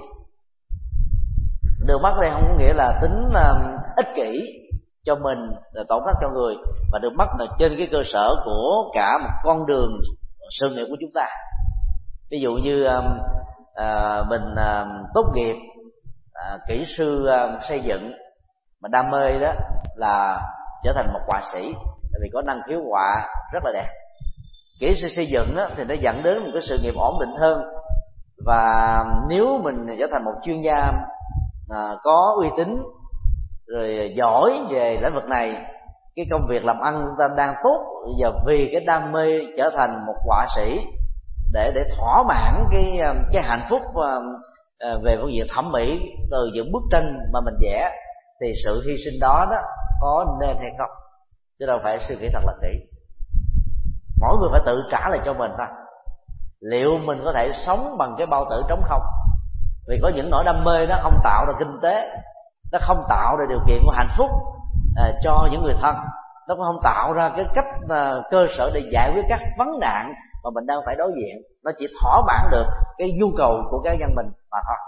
Được mất đây không có nghĩa là tính uh, ích kỷ cho mình, là tổn thất cho người, mà được mất là trên cái cơ sở của cả một con đường sự nghiệp của chúng ta. Ví dụ như uh, uh, mình uh, tốt nghiệp uh, kỹ sư uh, xây dựng, mà đam mê đó là trở thành một họa sĩ, tại vì có năng khiếu họa rất là đẹp. Kỹ sư xây dựng đó, thì nó dẫn đến một cái sự nghiệp ổn định hơn. Và nếu mình trở thành một chuyên gia à, có uy tín rồi giỏi về lĩnh vực này, cái công việc làm ăn chúng ta đang tốt, giờ vì cái đam mê trở thành một họa sĩ để để thỏa mãn cái cái hạnh phúc à, về phương diện thẩm mỹ từ những bức tranh mà mình vẽ, thì sự hy sinh đó đó có nên hay không, chứ đâu phải suy nghĩ thật là kỹ. Mỗi người phải tự trả lại cho mình thôi, liệu mình có thể sống bằng cái bao tử trống không? Vì có những nỗi đam mê nó không tạo ra kinh tế, nó không tạo ra điều kiện của hạnh phúc à, cho những người thân, nó cũng không tạo ra cái cách à, cơ sở để giải quyết các vấn nạn mà mình đang phải đối diện. Nó chỉ thỏa mãn được cái nhu cầu của cá nhân mình mà thôi.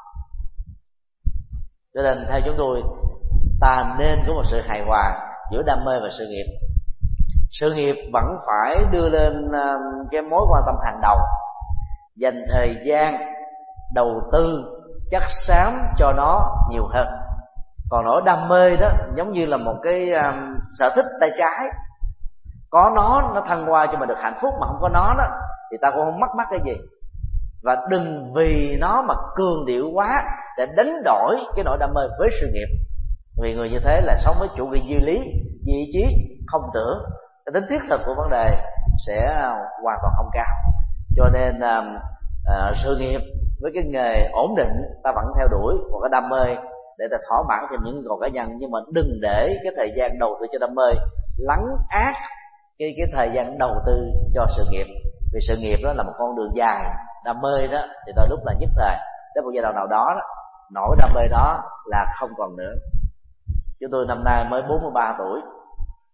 Cho nên theo chúng tôi, ta nên có một sự hài hòa giữa đam mê và sự nghiệp. Sự nghiệp vẫn phải đưa lên cái mối quan tâm hàng đầu, dành thời gian đầu tư chất xám cho nó nhiều hơn. Còn nỗi đam mê đó giống như là một cái um, sở thích tay trái, có nó nó thăng hoa cho mình được hạnh phúc, mà không có nó đó thì ta cũng không mất mát cái gì. Và đừng vì nó mà cường điệu quá để đánh đổi cái nỗi đam mê với sự nghiệp, vì người như thế là sống với chủ nghĩa duy lý, duy ý chí, không tưởng. Cái tính thiết thực của vấn đề sẽ hoàn toàn không cao. Cho nên uh, uh, sự nghiệp với cái nghề ổn định ta vẫn theo đuổi, một cái đam mê để ta thỏa mãn thêm những nhu cầu cá nhân, nhưng mà đừng để cái thời gian đầu tư cho đam mê lấn át cái cái thời gian đầu tư cho sự nghiệp. Vì sự nghiệp đó là một con đường dài, đam mê đó thì đôi lúc là nhất thời, đến một giai đoạn nào đó, đó nỗi đam mê đó là không còn nữa. Chúng tôi năm nay mới bốn mươi ba tuổi,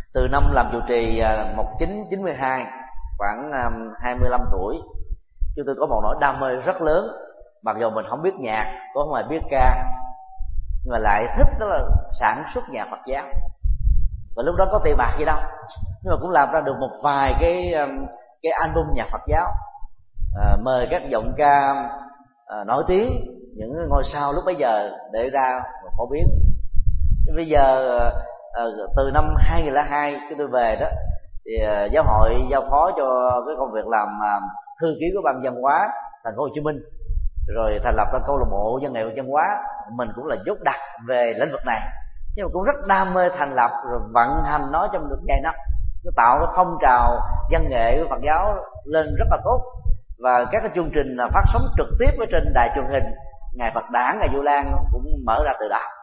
Từ năm làm trụ trì một nghìn chín trăm chín mươi hai, khoảng hai mươi lăm tuổi, chúng tôi có một nỗi đam mê rất lớn. Mặc dù mình không biết nhạc, cũng không phải biết ca, nhưng mà lại thích đó là sản xuất nhạc Phật giáo. Và lúc đó có tiền bạc gì đâu, nhưng mà cũng làm ra được một vài cái cái album nhạc Phật giáo, à, mời các giọng ca à, nổi tiếng, những ngôi sao lúc bấy giờ để ra phổ biến. Bây giờ à, từ năm hai nghìn lẻ hai khi tôi về đó, thì à, giáo hội giao phó cho cái công việc làm à, thư ký của ban văn hóa thành phố Hồ Chí Minh, rồi thành lập ra câu lạc bộ văn nghệ văn hóa. Mình cũng là dốt đặc về lĩnh vực này, nhưng mà cũng rất đam mê thành lập rồi vận hành nó trong được vài năm. Nó tạo cái phong trào văn nghệ của Phật giáo lên rất là tốt, và các cái chương trình phát sóng trực tiếp ở trên đài truyền hình Ngày Phật Đản, Ngày Vu Lan cũng mở ra từ đó.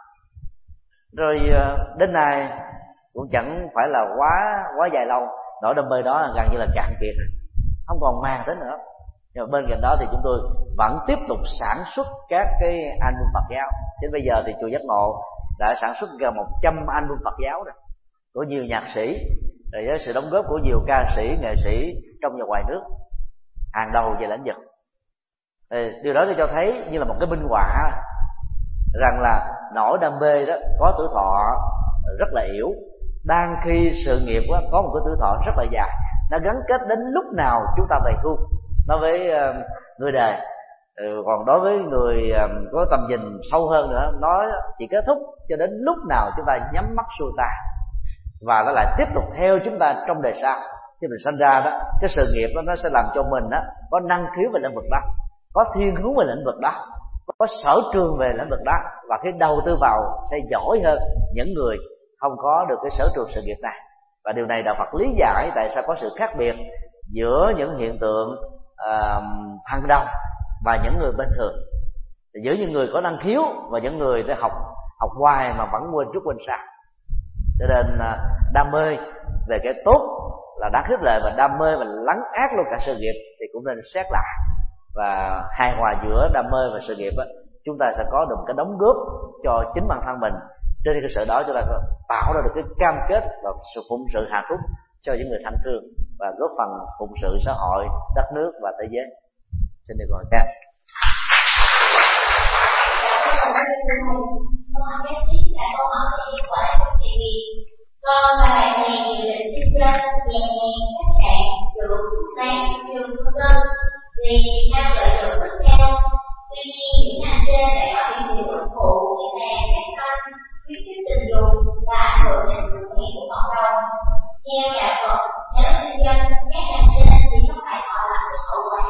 Rồi đến nay cũng chẳng phải là quá quá dài lâu, nỗi đam mê đó gần như là cạn kiệt, không còn mang đến nữa. Nhưng mà bên cạnh đó thì chúng tôi vẫn tiếp tục sản xuất các cái album Phật giáo. Đến bây giờ thì chùa Giác Ngộ đã sản xuất gần một trăm album Phật giáo rồi, của nhiều nhạc sĩ, rồi với sự đóng góp của nhiều ca sĩ, nghệ sĩ trong và ngoài nước hàng đầu về lĩnh vực. Điều đó thì cho thấy như là một cái minh họa rằng là nỗi đam mê đó có tuổi thọ rất là yếu, đang khi sự nghiệp đó có một cái tuổi thọ rất là dài. Nó gắn kết đến lúc nào chúng ta về hưu, nói với người đời. Còn đối với người có tầm nhìn sâu hơn nữa, nó chỉ kết thúc cho đến lúc nào chúng ta nhắm mắt xuôi tay, và nó lại tiếp tục theo chúng ta trong đời sau. Khi mình sanh ra đó, cái sự nghiệp đó nó sẽ làm cho mình đó có năng khiếu về lĩnh vực đó, có thiên hướng về lĩnh vực đó, có sở trường về lĩnh vực đó, và khi đầu tư vào sẽ giỏi hơn những người không có được cái sở trường sự nghiệp này. Và điều này Đạo Phật lý giải tại sao có sự khác biệt giữa những hiện tượng uh, thăng đồng và những người bình thường, giữa những người có năng khiếu và những người để học học hoài mà vẫn quên trước quên sau. Cho nên uh, đam mê về cái tốt là đáng khích lệ, và đam mê và lấn át luôn cả sự nghiệp thì cũng nên xét lại. Và hài hòa giữa đam mê và sự nghiệp đó, chúng ta sẽ có được một cái đóng góp cho chính bản thân mình. Trên cơ sở đó chúng ta tạo ra được cái cam kết và sự phụng sự hạnh phúc cho những người thân thương, và góp phần phụng sự xã hội, đất nước và thế giới. Xin được gọi ca. Con và bạn bè dự định kinh doanh nhà hàng, khách sạn, rượu, thuốc lá, trường vân vân vì đang lợi nhuận rất cao. Tuy nhiên những ngành trên lại có những điều ủng hộ như là các anh khuyến khích tình dục và ảnh hưởng đến sức khỏe của cộng đồng. Theo đạo Phật, nếu kinh doanh các ngành trên thì không phải họ là cái hậu quả.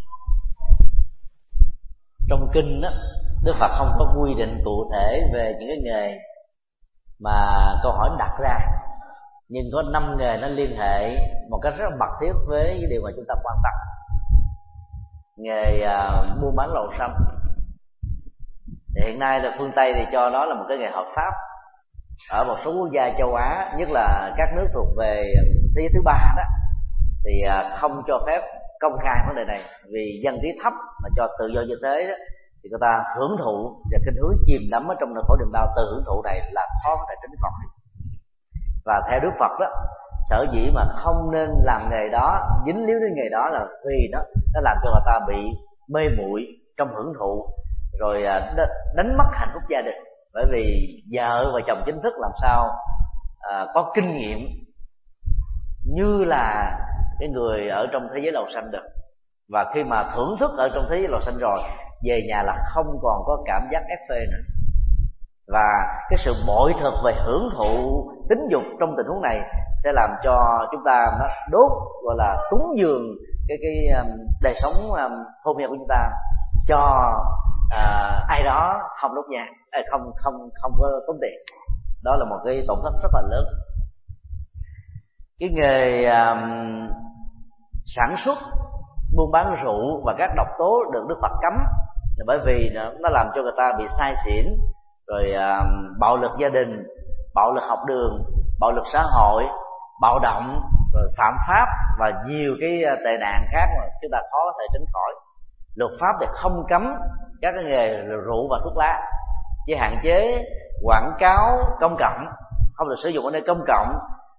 Trong kinh đó, Đức Phật không có quy định cụ thể về những cái nghề mà câu hỏi đặt ra, nhưng có năm nghề nó liên hệ một cách rất là mật thiết với cái điều mà chúng ta quan tâm. Nghề uh, buôn bán lậu xâm thì hiện nay là phương Tây thì cho đó là một cái nghề hợp pháp. Ở một số quốc gia châu Á, nhất là các nước thuộc về thế giới thứ ba đó, thì uh, không cho phép công khai vấn đề này, vì dân trí thấp mà cho tự do như thế đó, thì người ta hưởng thụ và khuynh hướng chìm đắm ở trong nỗi khổ niềm đau từ hưởng thụ này là khó có thể tránh khỏi. Và theo Đức Phật đó, sở dĩ mà không nên làm nghề đó, dính líu đến nghề đó là vì đó nó làm cho người ta bị mê muội trong hưởng thụ, rồi đánh mất hạnh phúc gia đình. Bởi vì vợ và chồng chính thức làm sao à, có kinh nghiệm như là cái người ở trong thế giới lầu xanh được. Và khi mà thưởng thức ở trong thế giới lầu xanh rồi, về nhà là không còn có cảm giác ép phê nữa. Và cái sự bội thực về hưởng thụ tính dục trong tình huống này sẽ làm cho chúng ta nó đốt, gọi là túng dường cái cái um, đời sống um, hôn nhân của chúng ta cho uh, ai đó không đốt nhang, không không không có tốn tiền. Đó là một cái tổn thất rất là lớn. Cái nghề um, sản xuất buôn bán rượu và các độc tố được Đức Phật cấm là bởi vì nó làm cho người ta bị say xỉn, rồi uh, bạo lực gia đình, bạo lực học đường, bạo lực xã hội, bạo động, rồi phạm pháp và nhiều cái tệ nạn khác mà chúng ta khó có thể tránh khỏi. Luật pháp thì không cấm các cái nghề rượu và thuốc lá, chỉ hạn chế quảng cáo công cộng, không được sử dụng ở nơi công cộng,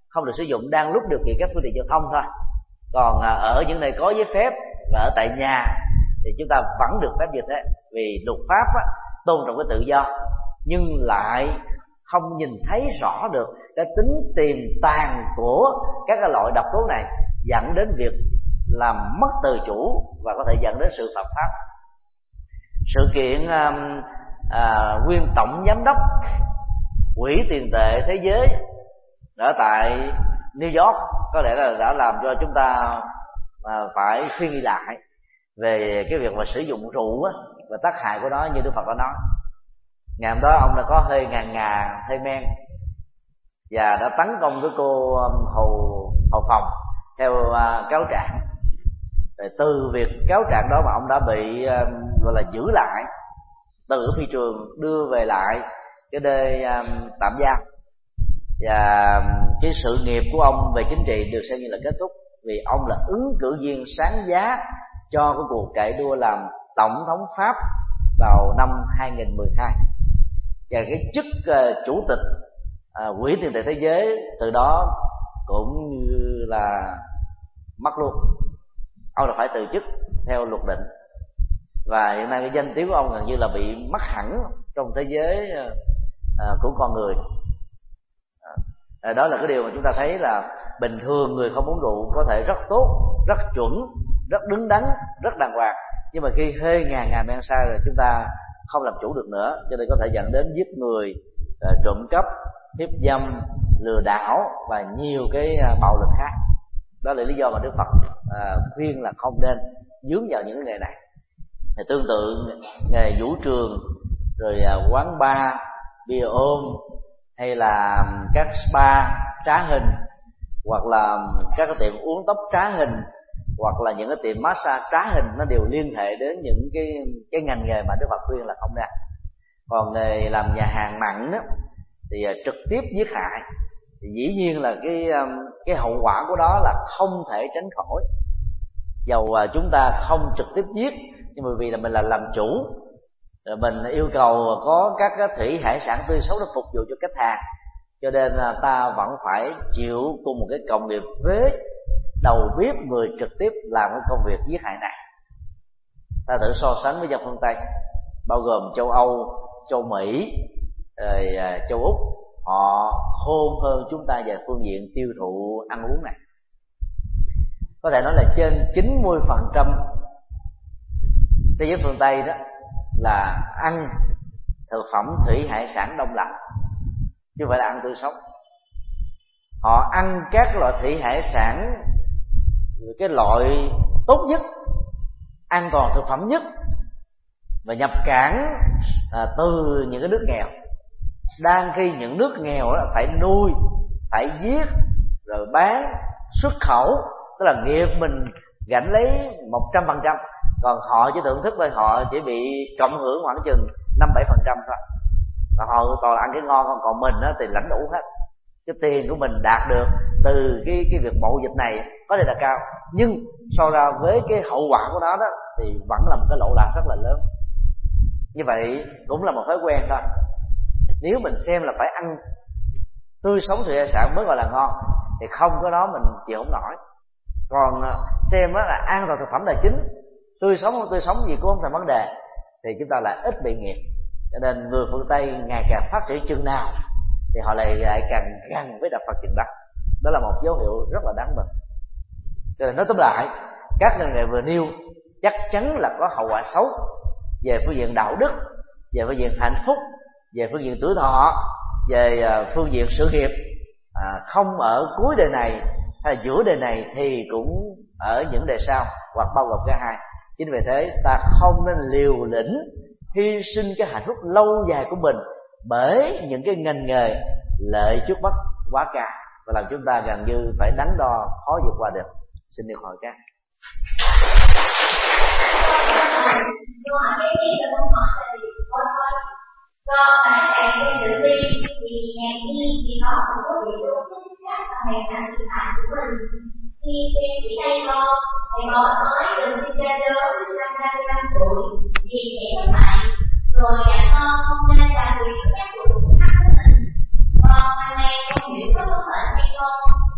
không được sử dụng đang lúc điều khiển các phương tiện giao thông thôi. Còn ở những nơi có giấy phép và ở tại nhà thì chúng ta vẫn được phép như thế, vì luật pháp á, tôn trọng cái tự do, nhưng lại không nhìn thấy rõ được cái tính tiềm tàng của các cái loại độc tố này, dẫn đến việc làm mất tự chủ và có thể dẫn đến sự phạm pháp. Sự kiện à, à, nguyên tổng giám đốc Quỹ tiền tệ thế giới ở tại New York có lẽ là đã làm cho chúng ta à, phải suy nghĩ lại về cái việc mà sử dụng rượu á, và tác hại của nó như Đức Phật đã nói. Ngày hôm đó ông đã có hơi ngà ngà, hơi men và đã tấn công cái cô hầu hầu phòng theo uh, cáo trạng. Rồi từ việc cáo trạng đó mà ông đã bị uh, gọi là giữ lại, từ phi trường đưa về lại cái nơi um, tạm giam, và cái sự nghiệp của ông về chính trị được xem như là kết thúc, vì ông là ứng cử viên sáng giá cho cái cuộc chạy đua làm tổng thống Pháp vào năm hai nghìn mười hai, và cái chức uh, chủ tịch uh, Quỹ tiền tệ thế giới từ đó cũng như là mất luôn. Ông là phải từ chức theo luật định, và hiện nay cái danh tiếng của ông gần như là bị mất hẳn trong thế giới uh, của con người. uh, đó là cái điều mà chúng ta thấy là bình thường người không uống rượu có thể rất tốt, rất chuẩn, rất đứng đắn, rất đàng hoàng, nhưng mà khi hơi ngà ngà men say rồi chúng ta không làm chủ được nữa, cho nên có thể dẫn đến giết người, trộm cắp, hiếp dâm, lừa đảo và nhiều cái bạo lực khác. Đó là lý do mà Đức Phật à, khuyên là không nên dướng vào những cái nghề này. Thì tương tự nghề vũ trường, rồi à, quán bar, bia ôm, hay là các spa trá hình, hoặc là các cái tiệm uống tóc trá hình, hoặc là những cái tiệm massage trá hình, nó đều liên hệ đến những cái cái ngành nghề mà Đức Phật khuyên là không nên. Còn nghề làm nhà hàng mặn đó, thì trực tiếp giết hại, thì dĩ nhiên là cái cái hậu quả của đó là không thể tránh khỏi. Dầu chúng ta không trực tiếp giết, nhưng bởi vì là mình là làm chủ, rồi mình yêu cầu có các cái thủy hải sản tươi sống để phục vụ cho khách hàng, cho nên là ta vẫn phải chịu cùng một cái cộng nghiệp với đầu bếp người trực tiếp làm cái công việc giết hại này. Ta thử so sánh với dân phương Tây, bao gồm châu Âu, châu Mỹ, rồi châu Úc, họ khôn hơn chúng ta về phương diện tiêu thụ ăn uống này. Có thể nói là trên chín mươi phần trăm thế giới phương Tây đó là ăn thực phẩm thủy hải sản đông lạnh, chứ không phải là ăn tươi sống. Họ ăn các loại thủy hải sản, cái loại tốt nhất, an toàn thực phẩm nhất, và nhập cảng à, từ những cái nước nghèo. Đang khi những nước nghèo đó phải nuôi, phải giết, rồi bán, xuất khẩu, tức là nghiệp mình gánh lấy một trăm phần trăm, còn họ chỉ thưởng thức thôi, họ chỉ bị cộng hưởng khoảng chừng năm bảy phần trăm thôi. Và họ toàn là ăn cái ngon, còn mình đó thì lãnh đủ hết. Cái tiền của mình đạt được từ cái cái việc mậu dịch này có thể là cao, nhưng so ra với cái hậu quả của nó đó thì vẫn là một cái lỗ lạc rất là lớn. Như vậy cũng là một thói quen thôi. Nếu mình xem là phải ăn tươi sống thủy hải sản mới gọi là ngon, thì không có đó mình chịu không nổi. Còn xem đó là an toàn thực phẩm là chính, tươi sống không tươi sống gì cũng không thành vấn đề, thì chúng ta lại ít bị nghiện. Cho nên người phương Tây ngày càng phát triển chừng nào thì họ lại lại càng gần với đạo Phật chừng đó. Đó là một dấu hiệu rất là đáng mừng. Cho nên nói tóm lại, các ngành nghề vừa nêu chắc chắn là có hậu quả xấu về phương diện đạo đức, về phương diện hạnh phúc, về phương diện tuổi thọ, về phương diện sự nghiệp, à, không ở cuối đời này hay là giữa đời này thì cũng ở những đời sau, hoặc bao gồm cả hai. Chính vì thế ta không nên liều lĩnh hy sinh cái hạnh phúc lâu dài của mình bởi những cái ngành nghề lợi trước mắt quá cao, và làm chúng ta gần như phải đắn đo khó vượt qua được. Xin được hỏi các. Câu hỏi cái gì là câu hỏi là gì? Con ơi, do bản cảnh trên tử vi thì ngạc nhiên thì có một số bị đúng tính cách và hoàn cảnh hiện tại của mình. Khi tiến sĩ đây con, thầy con nói đừng sinh ra sớm năm hai mươi lăm tuổi vì sẽ thất bại. Rồi dạy con không nên làm việc với các tuổi của thắt của mình. Con hôm nay không hiểu có số mệnh hay không?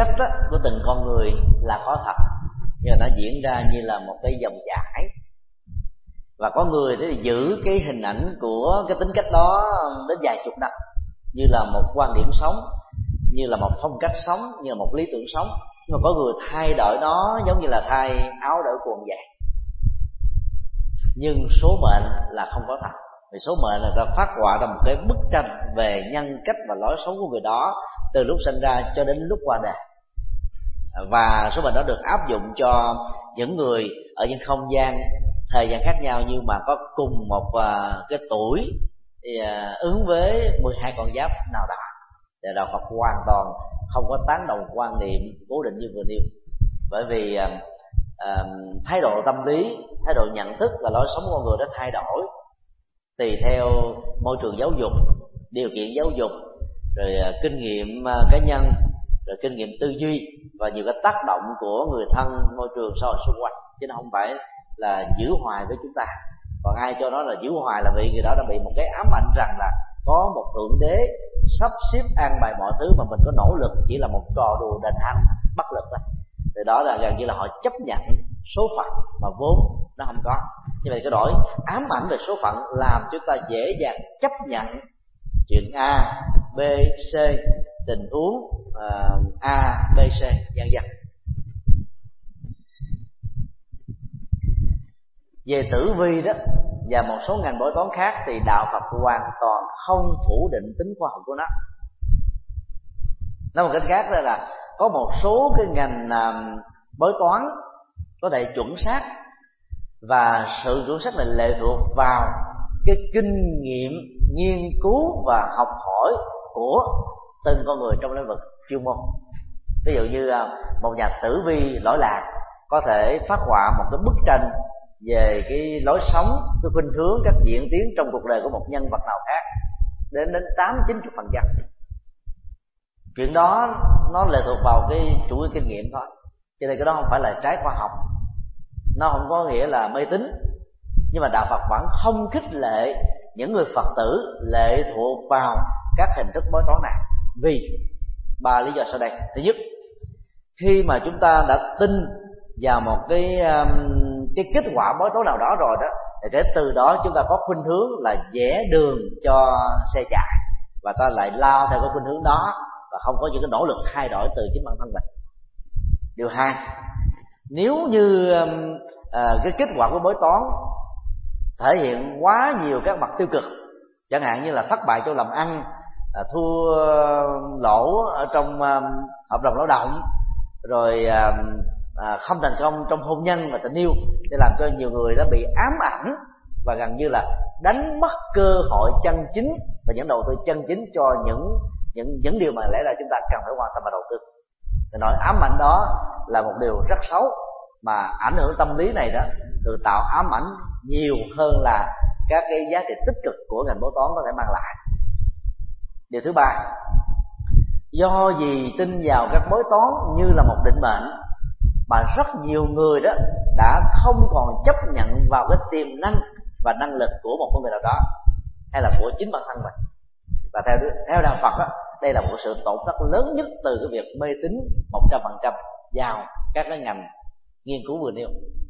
cách đó, của từng con người là có thật, nhưng mà nó diễn ra như là một cái dòng chảy, và có người để giữ cái hình ảnh của cái tính cách đó đến vài chục năm, như là một quan điểm sống, như là một phong cách sống, như là một lý tưởng sống. Nhưng mà có người thay đổi nó giống như là thay áo đổi quần vậy. Nhưng số mệnh là không có thật, vì số mệnh là ta phát họa ra một cái bức tranh về nhân cách và lối sống của người đó từ lúc sinh ra cho đến lúc qua đời. Và số mệnh đó được áp dụng cho những người ở những không gian, thời gian khác nhau, nhưng mà có cùng một uh, cái tuổi thì, uh, ứng với mười hai con giáp nào đó. Thì đạo Phật hoàn toàn không có tán đồng quan niệm cố định như vừa nêu, bởi vì uh, uh, thái độ tâm lý, thái độ nhận thức và lối sống của con người đã thay đổi tùy theo môi trường giáo dục, điều kiện giáo dục, rồi uh, kinh nghiệm uh, cá nhân, rồi kinh nghiệm tư duy và nhiều cái tác động của người thân, môi trường xã hội xung quanh, chứ nó không phải là giữ hoài với chúng ta. Còn ai cho nó là giữ hoài là vì người đó đã bị một cái ám ảnh rằng là có một thượng đế sắp xếp an bài mọi thứ mà mình có nỗ lực chỉ là một trò đùa đền hanh bất lực thôi. Từ đó là gần như là họ chấp nhận số phận mà vốn nó không có. Như vậy cái đổi ám ảnh về số phận làm chúng ta dễ dàng chấp nhận chuyện A, B, C, tình huống uh, A, B, C, vân vân. Về tử vi đó và một số ngành bói toán khác thì đạo Phật hoàn toàn không phủ định tính khoa học của nó. Nói một cách khác đó là có một số cái ngành uh, bói toán có thể chuẩn xác, và sự chuẩn xác này lệ thuộc vào cái kinh nghiệm nghiên cứu và học hỏi của từng con người trong lĩnh vực chuyên môn. Ví dụ như một nhà tử vi lỗi lạc có thể phát họa một cái bức tranh về cái lối sống, cái khuynh hướng, các diễn tiến trong cuộc đời của một nhân vật nào khác đến đến tám chín mươi phần trăm. Chuyện đó nó lệ thuộc vào cái chủ nghĩa kinh nghiệm thôi, cho nên cái đó không phải là trái khoa học, nó không có nghĩa là mê tín. Nhưng mà đạo Phật vẫn không khích lệ những người Phật tử lệ thuộc vào các hình thức bói toán này, vì ba lý do sau đây. Thứ nhất, khi mà chúng ta đã tin vào một cái cái kết quả bói toán nào đó rồi đó, thì cái từ đó chúng ta có khuynh hướng là vẽ đường cho xe chạy, và ta lại lao theo cái khuynh hướng đó và không có những cái nỗ lực thay đổi từ chính bản thân mình. Điều hai, nếu như à, cái kết quả của bói toán thể hiện quá nhiều các mặt tiêu cực, chẳng hạn như là thất bại trong làm ăn, à, thua lỗ ở trong à, hợp đồng lao động, rồi à, à, không thành công trong hôn nhân và tình yêu, để làm cho nhiều người đã bị ám ảnh và gần như là đánh mất cơ hội chân chính và những đầu tư chân chính cho những những những điều mà lẽ ra chúng ta cần phải quan tâm và đầu tư. Thì nói ám ảnh đó là một điều rất xấu, mà ảnh hưởng tâm lý này đó từ tạo ám ảnh nhiều hơn là các cái giá trị tích cực của ngành bói toán có thể mang lại. Điều thứ ba, do vì tin vào các bói toán như là một định mệnh mà rất nhiều người đó đã không còn chấp nhận vào cái tiềm năng và năng lực của một con người nào đó hay là của chính bản thân mình. Và theo theo đạo Phật đó, đây là một sự tổn thất lớn nhất từ cái việc mê tín một trăm phần trăm vào các cái ngành nghiên cứu vừa nêu.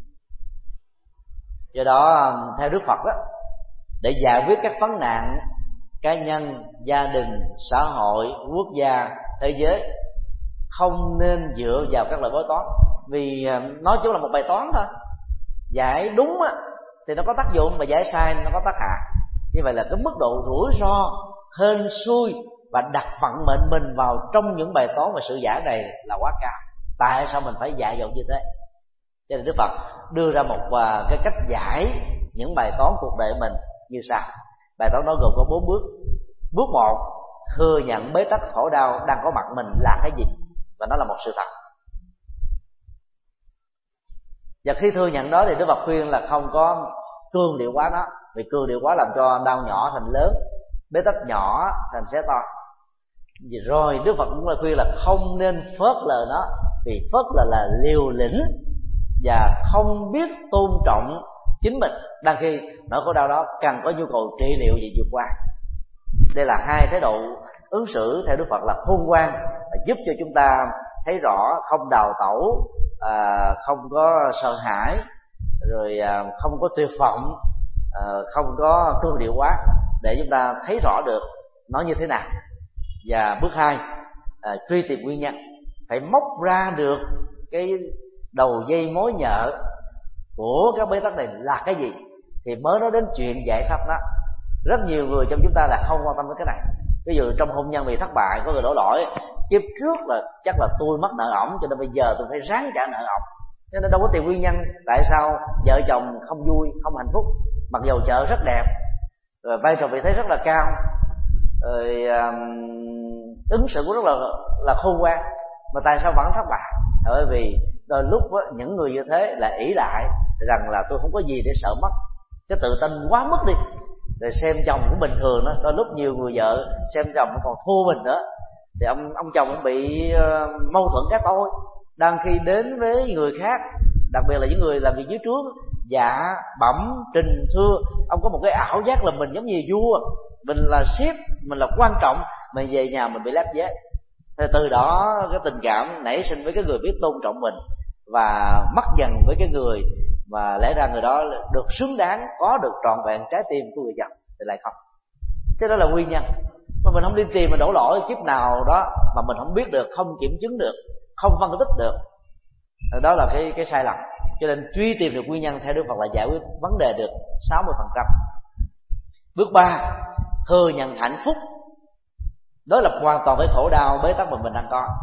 Do đó theo Đức Phật đó, để giải quyết các vấn nạn cá nhân, gia đình, xã hội, quốc gia, thế giới, không nên dựa vào các loại bói toán, vì nói chung là một bài toán thôi. Giải đúng á, thì nó có tác dụng, mà giải sai nó có tác hại. Như vậy là cái mức độ rủi ro, hên xui và đặt vận mệnh mình vào trong những bài toán và sự giải này là quá cao. Tại sao mình phải dạy dỗ như thế? Cho nên Đức Phật đưa ra một uh, cái cách giải những bài toán cuộc đời mình như sau. Bài toán đó gồm có bốn bước. Bước một, thừa nhận bế tắc khổ đau đang có mặt mình là cái gì, và nó là một sự thật. Và khi thừa nhận đó thì Đức Phật khuyên là không có cương điệu quá nó, vì cương điệu quá làm cho đau nhỏ thành lớn, bế tắc nhỏ thành xé to. Rồi Đức Phật cũng là khuyên là không nên phớt lờ nó, vì phớt lờ là liều lĩnh và không biết tôn trọng chính mình, đang khi nỗi khổ đau đó cần có nhu cầu trị liệu gì vượt qua. Đây là hai thái độ ứng xử theo Đức Phật là khôn ngoan, giúp cho chúng ta thấy rõ, không đào tẩu, à, không có sợ hãi, rồi à, không có tuyệt vọng, à, không có cương điệu quá, để chúng ta thấy rõ được nó như thế nào. Và bước hai, à, truy tìm nguyên nhân, phải móc ra được cái đầu dây mối nhợ của các bế tắc này là cái gì thì mới nói đến chuyện giải pháp đó. Rất nhiều người trong chúng ta là không quan tâm đến cái này. Ví dụ trong hôn nhân bị thất bại, có người đổ lỗi kiếp trước là chắc là tôi mất nợ ổng cho nên bây giờ tôi phải ráng trả nợ ổng, cho nên đâu có tìm nguyên nhân tại sao vợ chồng không vui, không hạnh phúc, mặc dù vợ rất đẹp, rồi vai trò vị thế rất là cao, rồi um, ứng xử cũng rất là là khôn ngoan, mà tại sao vẫn thất bại? Bởi vì đôi lúc á, những người như thế là ỷ lại rằng là tôi không có gì để sợ mất, cái tự tin quá mất đi, rồi xem chồng cũng bình thường đó. Đôi lúc nhiều người vợ xem chồng còn thua mình nữa, thì ông ông chồng cũng bị uh, mâu thuẫn cái tôi, đang khi đến với người khác, đặc biệt là những người làm việc dưới trướng, dạ bẩm trình thưa, ông có một cái ảo giác là mình giống như vua, mình là sếp, mình là quan trọng, mà về nhà mình bị lép vế. Thì từ đó cái tình cảm nảy sinh với cái người biết tôn trọng mình, và mất dần với cái người mà lẽ ra người đó được xứng đáng có được trọn vẹn trái tim của người chồng thì lại không. Thế đó là nguyên nhân mà mình không đi tìm, mình đổ lỗi kiếp nào đó mà mình không biết được, không kiểm chứng được, không phân tích được, đó là cái cái sai lầm. Cho nên truy tìm được nguyên nhân theo Đức Phật là giải quyết vấn đề được sáu mươi phần trăm. Bước ba, thừa nhận hạnh phúc đối lập hoàn toàn với khổ đau bế tắc mà mình đang có,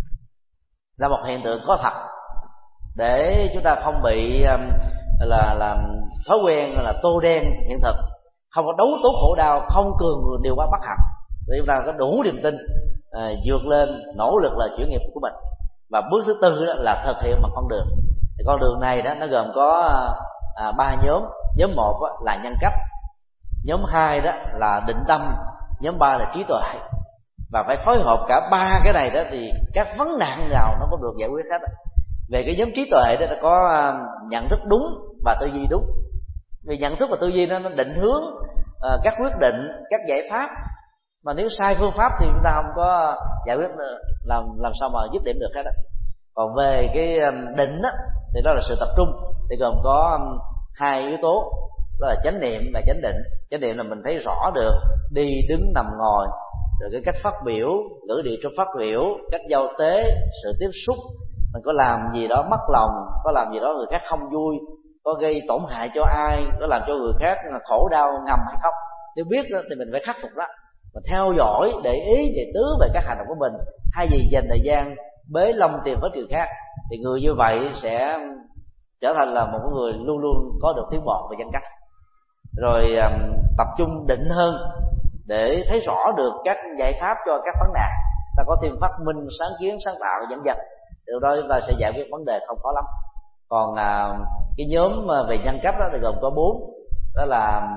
là một hiện tượng có thật, để chúng ta không bị là làm thói quen là tô đen hiện thực, không có đấu tố khổ đau, không cường điều quá bất hạnh, để chúng ta có đủ niềm tin à, vượt lên, nỗ lực là chuyển nghiệp của mình. Và bước thứ tư đó là thực hiện bằng con đường. Thì con đường này đó nó gồm có à, ba nhóm. Nhóm một đó là nhân cách, nhóm hai đó là định tâm, nhóm ba là trí tuệ. Và phải phối hợp cả ba cái này đó thì các vấn nạn nào nó cũng được giải quyết hết đó. Về cái nhóm trí tuệ đó nó có à, nhận thức đúng và tư duy đúng. Vì nhận thức và tư duy nó, nó định hướng à, các quyết định, các giải pháp, mà nếu sai phương pháp thì chúng ta không có giải quyết được, làm làm sao mà dứt điểm được hết đó. Còn về cái định đó, thì đó là sự tập trung, thì gồm có hai yếu tố, đó là chánh niệm và chánh định. Chánh niệm là mình thấy rõ được đi đứng nằm ngồi, rồi cái cách phát biểu, ngữ điệu trong phát biểu, cách giao tế, sự tiếp xúc, mình có làm gì đó mất lòng, có làm gì đó người khác không vui, có gây tổn hại cho ai, có làm cho người khác khổ đau ngầm hay không. Nếu biết đó, thì mình phải khắc phục đó, mình theo dõi, để ý, để tứ về các hành động của mình, thay vì dành thời gian bế lông tìm với người khác. Thì người như vậy sẽ trở thành là một người luôn luôn có được tiến bộ về nhân cách. Rồi um, tập trung định hơn để thấy rõ được các giải pháp cho các vấn nạn, ta có thêm phát minh, sáng kiến, sáng tạo, dẫn dắt, điều đó chúng ta sẽ giải quyết vấn đề không khó lắm. Còn uh, cái nhóm về nhân cách đó thì gồm có bốn, đó là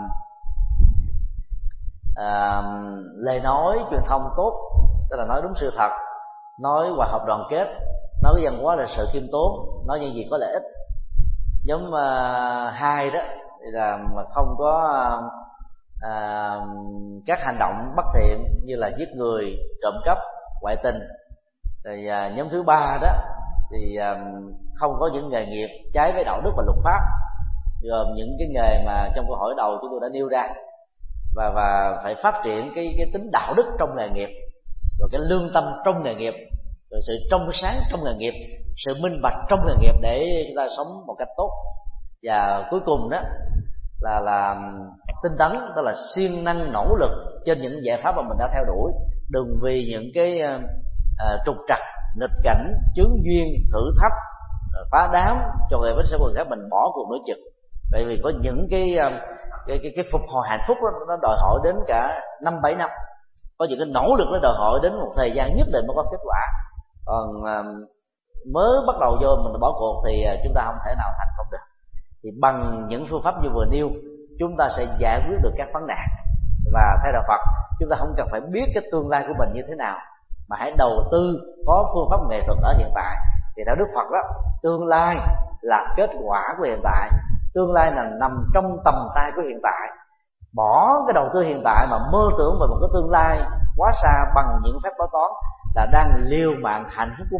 uh, lời nói truyền thông tốt, tức là nói đúng sự thật, nói hòa hợp đoàn kết, nói cái văn hóa là sự khiêm tốn, nói những gì có lợi ích. Nhóm uh, hai đó thì là mà không có uh, các hành động bất thiện như là giết người, trộm cắp, ngoại tình. Rồi uh, nhóm thứ ba đó thì uh, không có những nghề nghiệp trái với đạo đức và luật pháp, gồm những cái nghề mà trong câu hỏi đầu chúng tôi đã nêu ra, và và phải phát triển cái cái tính đạo đức trong nghề nghiệp, rồi cái lương tâm trong nghề nghiệp, rồi sự trong sáng trong nghề nghiệp, sự minh bạch trong nghề nghiệp, để chúng ta sống một cách tốt. Và cuối cùng đó là là tinh tấn, tức là siêng năng nỗ lực trên những giải pháp mà mình đã theo đuổi, đừng vì những cái uh, trục trặc, nghịch cảnh, chướng duyên, thử thách, phá đám cho người với xã hội khác mình bỏ cuộc nửa chừng. Bởi vì có những cái cái cái, cái phục hồi hạnh phúc đó, nó đòi hỏi đến cả năm bảy năm, có những cái nỗ lực nó đòi hỏi đến một thời gian nhất định mới có kết quả. Còn uh, mới bắt đầu vô mình bỏ cuộc thì chúng ta không thể nào thành công được. Thì bằng những phương pháp như vừa nêu, chúng ta sẽ giải quyết được các vấn nạn. Và theo đạo Phật, chúng ta không cần phải biết cái tương lai của mình như thế nào, mà hãy đầu tư có phương pháp nghệ thuật ở hiện tại. Thì theo Đức Phật đó, tương lai là kết quả của hiện tại, tương lai là nằm trong tầm tay của hiện tại. Bỏ cái đầu tư hiện tại mà mơ tưởng về một cái tương lai quá xa bằng những phép bói toán là đang liều mạng hạnh phúc của mình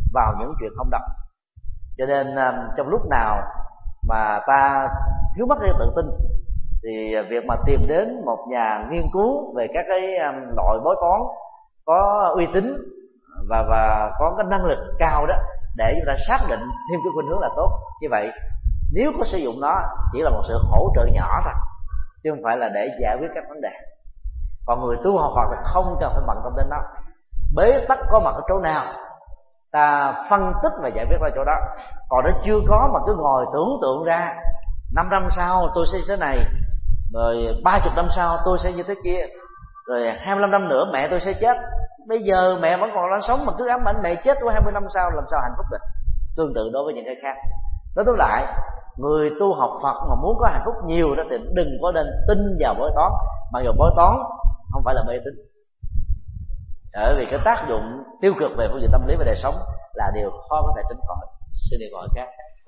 vào những chuyện không đâu. Cho nên trong lúc nào mà ta thiếu mất cái tự tin thì việc mà tìm đến một nhà nghiên cứu về các cái loại bói toán có uy tín và và có cái năng lực cao đó để chúng ta xác định thêm cái khuynh hướng là tốt. Như vậy nếu có sử dụng nó chỉ là một sự hỗ trợ nhỏ thôi, chứ không phải là để giải quyết các vấn đề. Còn người tu học Phật là không cần phải bận tâm đến nó. Bế tắc có mặt ở chỗ nào ta phân tích và giải quyết ra chỗ đó. Còn nó chưa có mà cứ ngồi tưởng tượng ra năm năm sau tôi sẽ như thế này, rồi ba chục năm sau tôi sẽ như thế kia, rồi hai mươi lăm năm nữa mẹ tôi sẽ chết. Bây giờ mẹ vẫn còn đang sống mà cứ ám ảnh mẹ chết của hai mươi năm sau, làm sao hạnh phúc được? Tương tự đối với những cái khác. Nói tóm lại, người tu học Phật mà muốn có hạnh phúc nhiều đó thì đừng có nên tin vào bói toán. Mặc dù bói toán không phải là mê tín, bởi vì cái tác dụng tiêu cực về phương diện tâm lý và đời sống là điều khó có thể tránh khỏi. Xin điều gọi khác.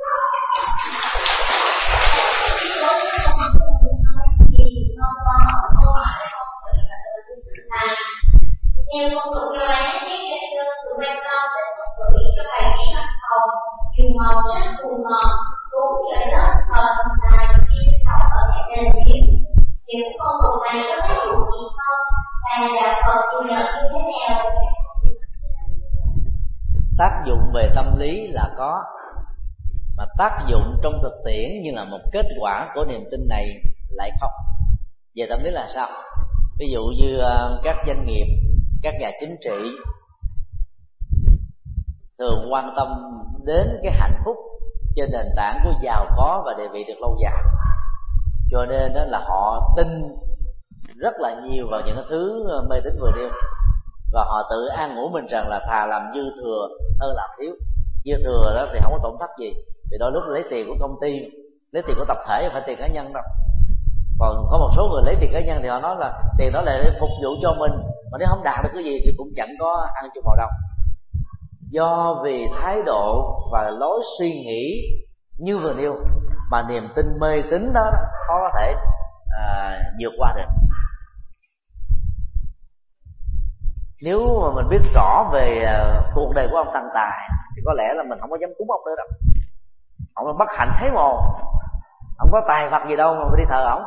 Theo phong tục Châu Á, các đại sư từ ban sau đến một tuổi cho bài chỉ mặt hồng, dùng màu sắc phù màu, cúng trời đất, thờ thần tài, đi học ở các đền miếu. Những phong tục này có tác dụng gì không? Và đạo Phật ghi nhận như thế nào? Tác dụng về tâm lý là có, mà tác dụng trong thực tiễn như là một kết quả của niềm tin này lại không. Về tâm lý là sao? Ví dụ như uh, các doanh nghiệp, các nhà chính trị thường quan tâm đến cái hạnh phúc trên nền tảng của giàu có và địa vị được lâu dài, cho nên đó là họ tin rất là nhiều vào những cái thứ mê tín vừa nêu, và họ tự an ủi mình rằng là thà làm dư thừa hơn làm thiếu. Dư thừa đó thì không có tổn thất gì, vì đôi lúc lấy tiền của công ty, lấy tiền của tập thể, không phải tiền cá nhân đâu. Còn có một số người lấy tiền cá nhân thì họ nói là tiền đó là để phục vụ cho mình, mà nếu không đạt được cái gì thì cũng chẳng có ăn chung vào đâu. Do vì thái độ và lối suy nghĩ như vừa nêu mà niềm tin mê tín đó khó có thể à, vượt qua được. Nếu mà mình biết rõ về uh, cuộc đời của ông Thần Tài thì có lẽ là mình không có dám cúng ông nữa đâu. Ông là bất hạnh thế mồ, ông có tài Phật gì đâu mà phải đi thờ ông.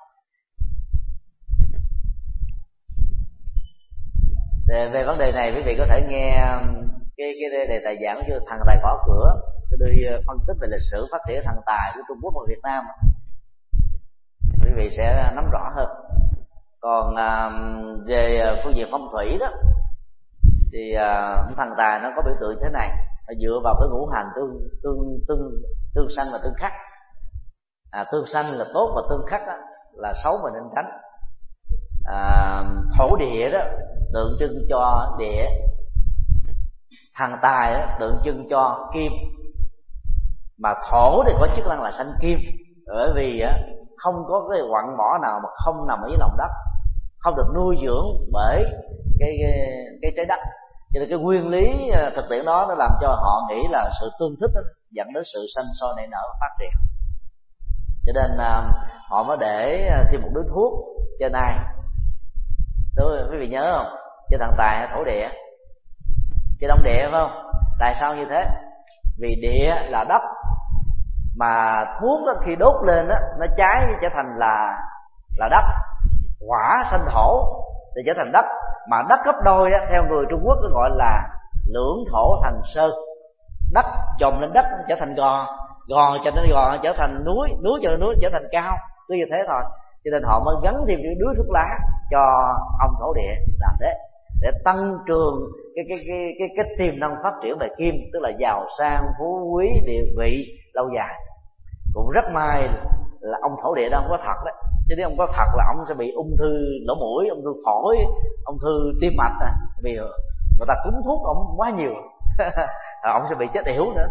Để về vấn đề này quý vị có thể nghe cái cái đề tài giảng của Thần Tài Gõ Cửa, tôi đi phân tích về lịch sử phát triển thần tài của Trung Quốc và Việt Nam, quý vị sẽ nắm rõ hơn. Còn à, về phương diện phong thủy đó thì à, thần tài nó có biểu tượng thế này, nó dựa vào cái ngũ hành tương tương tương tương sanh và tương khắc. À, tương sanh là tốt và tương khắc đó là xấu và nên tránh. À, thổ địa đó tượng trưng cho địa, thần tài đó tượng trưng cho kim, mà thổ thì có chức năng là sanh kim, bởi vì á, không có cái quặng mỏ nào mà không nằm ở dưới lòng đất, không được nuôi dưỡng bởi cái cái, cái trái đất. Cho nên cái nguyên lý thực tiễn đó nó làm cho họ nghĩ là sự tương thích đó, dẫn đến sự sanh sôi nảy nở và phát triển. Cho nên à, họ mới để thêm một đứa thuốc trên ai. Tôi quý vị nhớ không? Trên thần tài hay thổ địa? Trên đông địa phải không? Tại sao như thế? Vì địa là đất, mà thuốc đó, khi đốt lên đó, nó cháy trở thành là là đất. Hỏa sanh thổ thì trở thành đất, mà đất gấp đôi đó, theo người Trung Quốc nó gọi là lưỡng thổ thành sơn. Đất chồng lên đất trở thành gò, gò cho nên gò trở thành núi, núi cho nên núi trở thành cao, cứ như thế thôi. Cho nên họ mới gắn thêm cái đứa thuốc lá cho ông thổ địa làm thế, để tăng cường cái cái cái cái cái tiềm năng phát triển về kim, tức là giàu sang phú quý địa vị lâu dài. Cũng rất may là ông thổ địa đó không có thật đấy, chứ nếu ông có thật là ông sẽ bị ung thư lỗ mũi, ung thư phổi, ung thư tim mạch à, vì người ta cúng thuốc ông quá nhiều ông sẽ bị chết yểu nữa.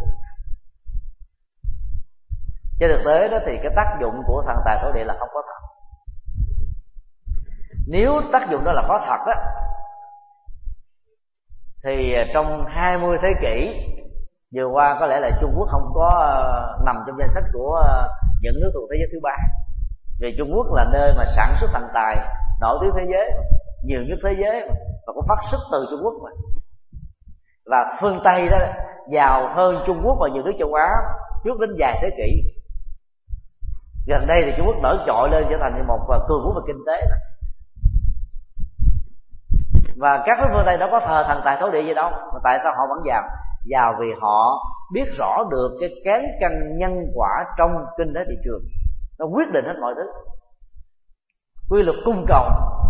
Trên thực tế đó thì cái tác dụng của thần tài thổ địa là không có thật. Nếu tác dụng đó là có thật á, thì trong hai mươi thế kỷ vừa qua có lẽ là Trung Quốc không có nằm trong danh sách của những nước thuộc thế giới thứ ba, vì Trung Quốc là nơi mà sản xuất thần tài nổi tiếng thế giới, nhiều nhất thế giới, và cũng phát xuất từ Trung Quốc mà. Và phương Tây đó giàu hơn Trung Quốc và nhiều nước châu Á trước đến vài thế kỷ. Gần đây thì Trung Quốc nổi trội lên trở thành một cường quốc về kinh tế. Và các nước phương Tây đó có thờ thần tài thổ địa gì đâu, mà tại sao họ vẫn giàu? Giàu vì họ biết rõ được cái cán cân nhân quả trong kinh tế thị trường, nó quyết định hết mọi thứ. Quy luật cung cầu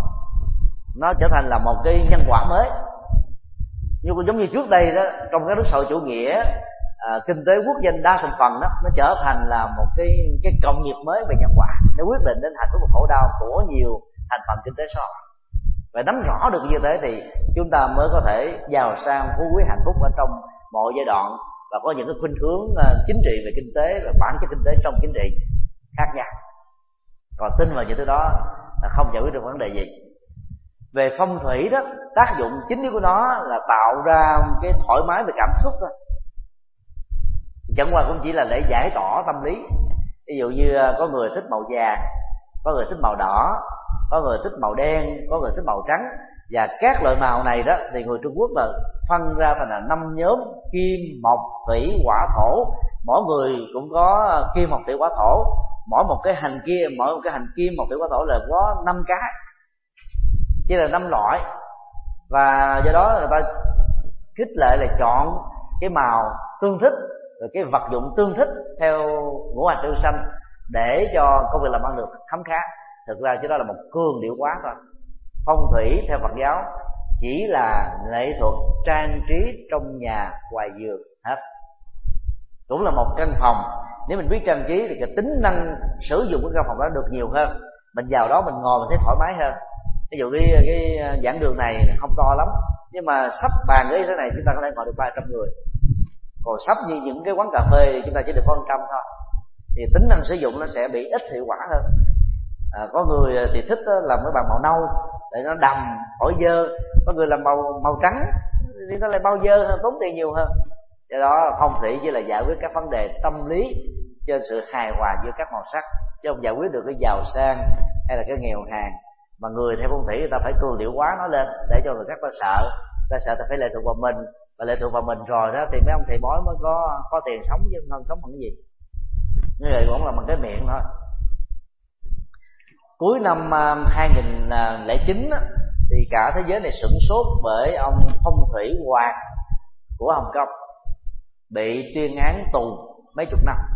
nó trở thành là một cái nhân quả mới. Nhưng giống như trước đây đó, trong các nước xã hội chủ nghĩa, à, kinh tế quốc doanh đa thành phần đó, nó trở thành là một cái cái công nghiệp mới về nhân quả, nó quyết định đến hạnh phúc và khổ đau của nhiều thành phần kinh tế xã hội. Và nắm rõ được như thế thì chúng ta mới có thể giàu sang phú quý hạnh phúc ở trong mọi giai đoạn, và có những cái khuynh hướng chính trị về kinh tế và bản chất kinh tế trong chính trị khác nhau. Còn tin vào những thứ đó là không giải quyết được vấn đề gì. Về phong thủy đó, tác dụng chính yếu của nó là tạo ra cái thoải mái về cảm xúc thôi, chẳng qua cũng chỉ là để giải tỏa tâm lý. Ví dụ như có người thích màu vàng, có người thích màu đỏ, có người thích màu đen, có người thích màu trắng. Và các loại màu này đó thì người Trung Quốc là phân ra thành là năm nhóm: kim, mộc, thủy, hỏa, thổ. Mỗi người cũng có kim, mộc, thủy, hỏa, thổ. Mỗi một cái hành kia, mỗi một cái hành kim, mộc, thủy, hỏa, thổ là có năm cái, chỉ là năm loại. Và do đó người ta khích lệ là chọn cái màu tương thích, rồi cái vật dụng tương thích theo ngũ hành tương xanh để cho công việc làm ăn được khấm khá. Thực ra chứ đó là một cương điệu quá thôi. Phong thủy theo Phật giáo chỉ là nghệ thuật trang trí trong nhà ngoài giường hết. Cũng là một căn phòng, nếu mình biết trang trí thì cái tính năng sử dụng của căn phòng đó được nhiều hơn. Mình vào đó mình ngồi mình thấy thoải mái hơn. Ví dụ cái, cái giảng đường này không to lắm, nhưng mà sắp bàn cái thế này chúng ta có thể ngồi được ba trăm người. Còn sắp như những cái quán cà phê thì chúng ta chỉ được có một trăm thôi. Thì tính năng sử dụng nó sẽ bị ít hiệu quả hơn. À, có người thì thích làm cái bàn màu nâu để nó đầm khỏi dơ, có người làm màu màu trắng thì nó lại bao dơ hơn, tốn tiền nhiều hơn. Do đó phong thủy chỉ là giải quyết các vấn đề tâm lý trên sự hài hòa giữa các màu sắc, chứ không giải quyết được cái giàu sang hay là cái nghèo hèn. Mà người theo phong thủy người ta phải cường điệu hóa nó lên để cho người khác ta sợ, ta sợ ta phải lệ thuộc vào mình, và lệ thuộc vào mình rồi đó thì mấy ông thầy bói mới có có tiền sống, chứ không sống bằng cái gì. Như vậy cũng là bằng cái miệng thôi. Cuối năm hai nghìn lẻ chín thì cả thế giới này sửng sốt bởi ông phong thủy hoàng của Hồng Kông bị tuyên án tù mấy chục năm.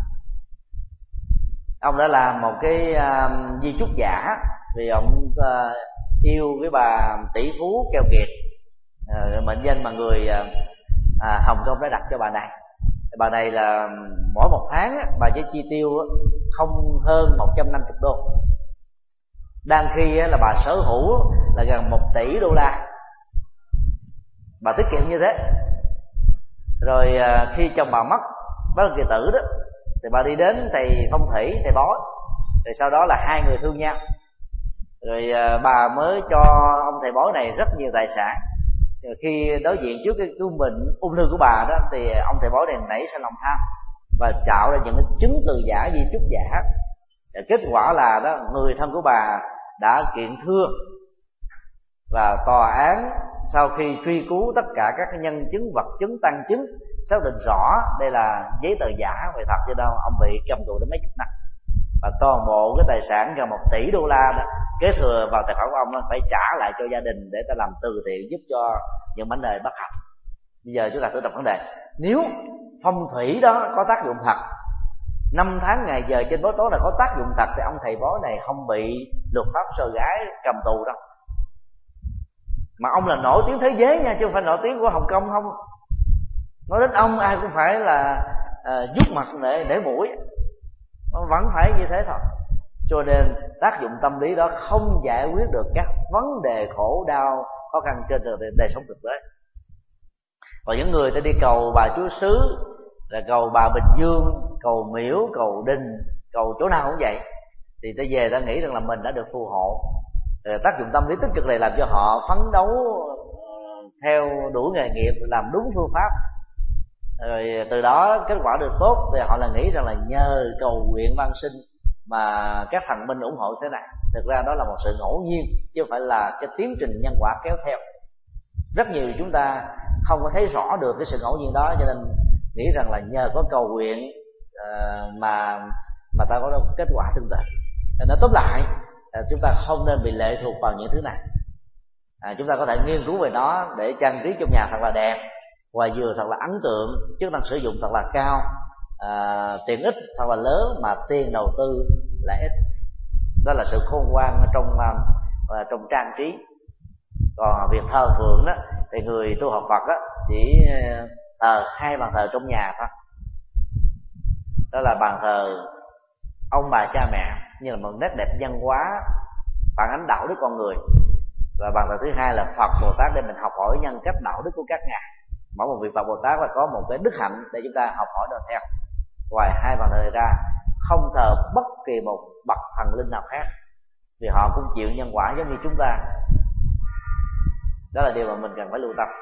Ông đã làm một cái uh, di chúc giả vì ông uh, yêu cái bà tỷ phú keo kiệt, uh, mệnh danh mà người uh, uh, Hồng Kông đã đặt cho bà này. Bà này là mỗi một tháng bà chỉ chi tiêu không hơn một trăm năm mươi đô, đang khi là bà sở hữu là gần một tỷ đô la. Bà tiết kiệm như thế. Rồi khi chồng bà mất, bác là kỳ tử đó, thì bà đi đến thầy phong thủy, thầy bói. Rồi sau đó là hai người thương nhau. Rồi bà mới cho ông thầy bói này rất nhiều tài sản. Rồi khi đối diện trước cái cú bệnh ung thư của bà đó, thì ông thầy bói này nảy sang lòng tham và tạo ra những cái chứng từ giả, di chúc giả. Rồi kết quả là đó, người thân của bà đã kiện thưa, và tòa án sau khi truy cứu tất cả các nhân chứng, vật chứng, tăng chứng, xác định rõ đây là giấy tờ giả về thật, chứ đâu ông bị cầm tù đến mấy chục năm. Và toàn bộ cái tài sản gần một tỷ đô la đó kế thừa vào tài khoản của ông, nó phải trả lại cho gia đình để ta làm từ thiện giúp cho những mảnh đời bất hạnh. Bây giờ chúng ta tự đặt vấn đề, nếu phong thủy đó có tác dụng thật, năm tháng ngày giờ trên bói toán là có tác dụng thật, thì ông thầy bói này không bị luật pháp sờ gái cầm tù đâu. Mà ông là nổi tiếng thế giới nha, chứ không phải nổi tiếng của Hồng Kông không. Nói đến ông ai cũng phải là uh, vuốt mặt để để mũi, vẫn phải như thế thôi. Cho nên tác dụng tâm lý đó không giải quyết được các vấn đề khổ đau khó khăn trên đời sống thực tế. Còn những người ta đi cầu bà Chúa Xứ, là cầu bà Bình Dương, cầu Miễu, cầu Đình, cầu chỗ nào cũng vậy, thì ta về ta nghĩ rằng là mình đã được phù hộ. Rồi tác dụng tâm lý tích cực này làm cho họ phấn đấu theo đuổi nghề nghiệp, làm đúng phương pháp, rồi từ đó kết quả được tốt, thì họ là nghĩ rằng là nhờ cầu nguyện văn sinh mà các thần minh ủng hộ thế này. Thực ra đó là một sự ngẫu nhiên, chứ không phải là cái tiến trình nhân quả kéo theo. Rất nhiều chúng ta không có thấy rõ được cái sự ngẫu nhiên đó, cho nên nghĩ rằng là nhờ có cầu nguyện uh, mà mà ta có kết quả tương tự. Nói tóm lại, uh, chúng ta không nên bị lệ thuộc vào những thứ này. À, chúng ta có thể nghiên cứu về nó để trang trí trong nhà thật là đẹp, ngoài vườn thật là ấn tượng, chức năng sử dụng thật là cao, à, tiện ích thật là lớn, mà tiền đầu tư là ít. Đó là sự khôn ngoan trong uh, trong trang trí. Còn việc thờ phượng đó thì người tu học Phật đó chỉ thờ hai bàn thờ trong nhà thôi. Đó là bàn thờ ông bà cha mẹ như là một nét đẹp văn hóa phản ánh đạo đức con người, và bàn thờ thứ hai là Phật Bồ Tát để mình học hỏi nhân cách đạo đức của các ngài. Mỗi một vị Phật Bồ Tát là có một cái đức hạnh để chúng ta học hỏi được theo. Ngoài hai bàn thờ này ra, không thờ bất kỳ một bậc thần linh nào khác, vì họ cũng chịu nhân quả giống như chúng ta. Đó là điều mà mình cần phải lưu tâm.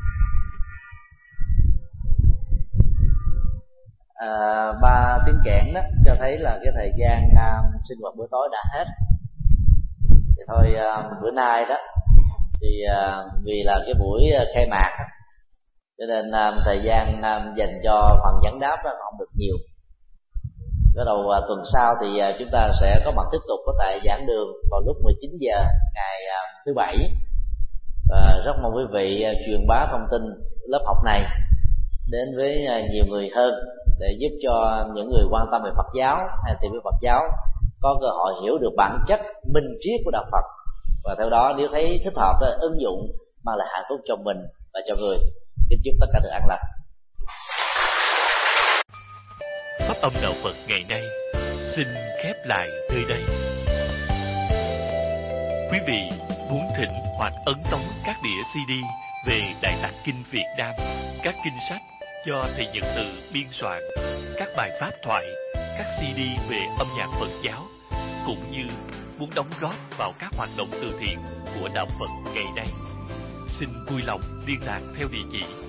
À, ba tiếng kẽn đó cho thấy là cái thời gian uh, sinh hoạt bữa tối đã hết. Thì thôi uh, bữa nay đó thì uh, vì là cái buổi uh, khai mạc, cho nên uh, thời gian uh, dành cho phần vấn đáp đó không được nhiều. Bắt đầu uh, tuần sau thì uh, chúng ta sẽ có mặt tiếp tục có tại giảng đường vào lúc mười chín giờ ngày uh, thứ bảy. Và rất mong quý vị uh, truyền bá thông tin lớp học này đến với uh, nhiều người hơn, để giúp cho những người quan tâm về Phật giáo hay tìm hiểu Phật giáo có cơ hội hiểu được bản chất minh triết của đạo Phật, và theo đó nếu thấy thích hợp đó, ứng dụng mang lại hạnh phúc cho mình và cho người. Kính chúc tất cả được an lành. Pháp âm đạo Phật ngày nay xin khép lại nơi đây. Quý vị muốn thỉnh hoặc ấn tống các đĩa xê đê về Đại Tạng Kinh Việt Nam, các kinh sách do thầy Nhật Từ biên soạn, các bài pháp thoại, các xê đê về âm nhạc Phật giáo, cũng như muốn đóng góp vào các hoạt động từ thiện của đạo Phật ngày nay, xin vui lòng liên lạc theo địa chỉ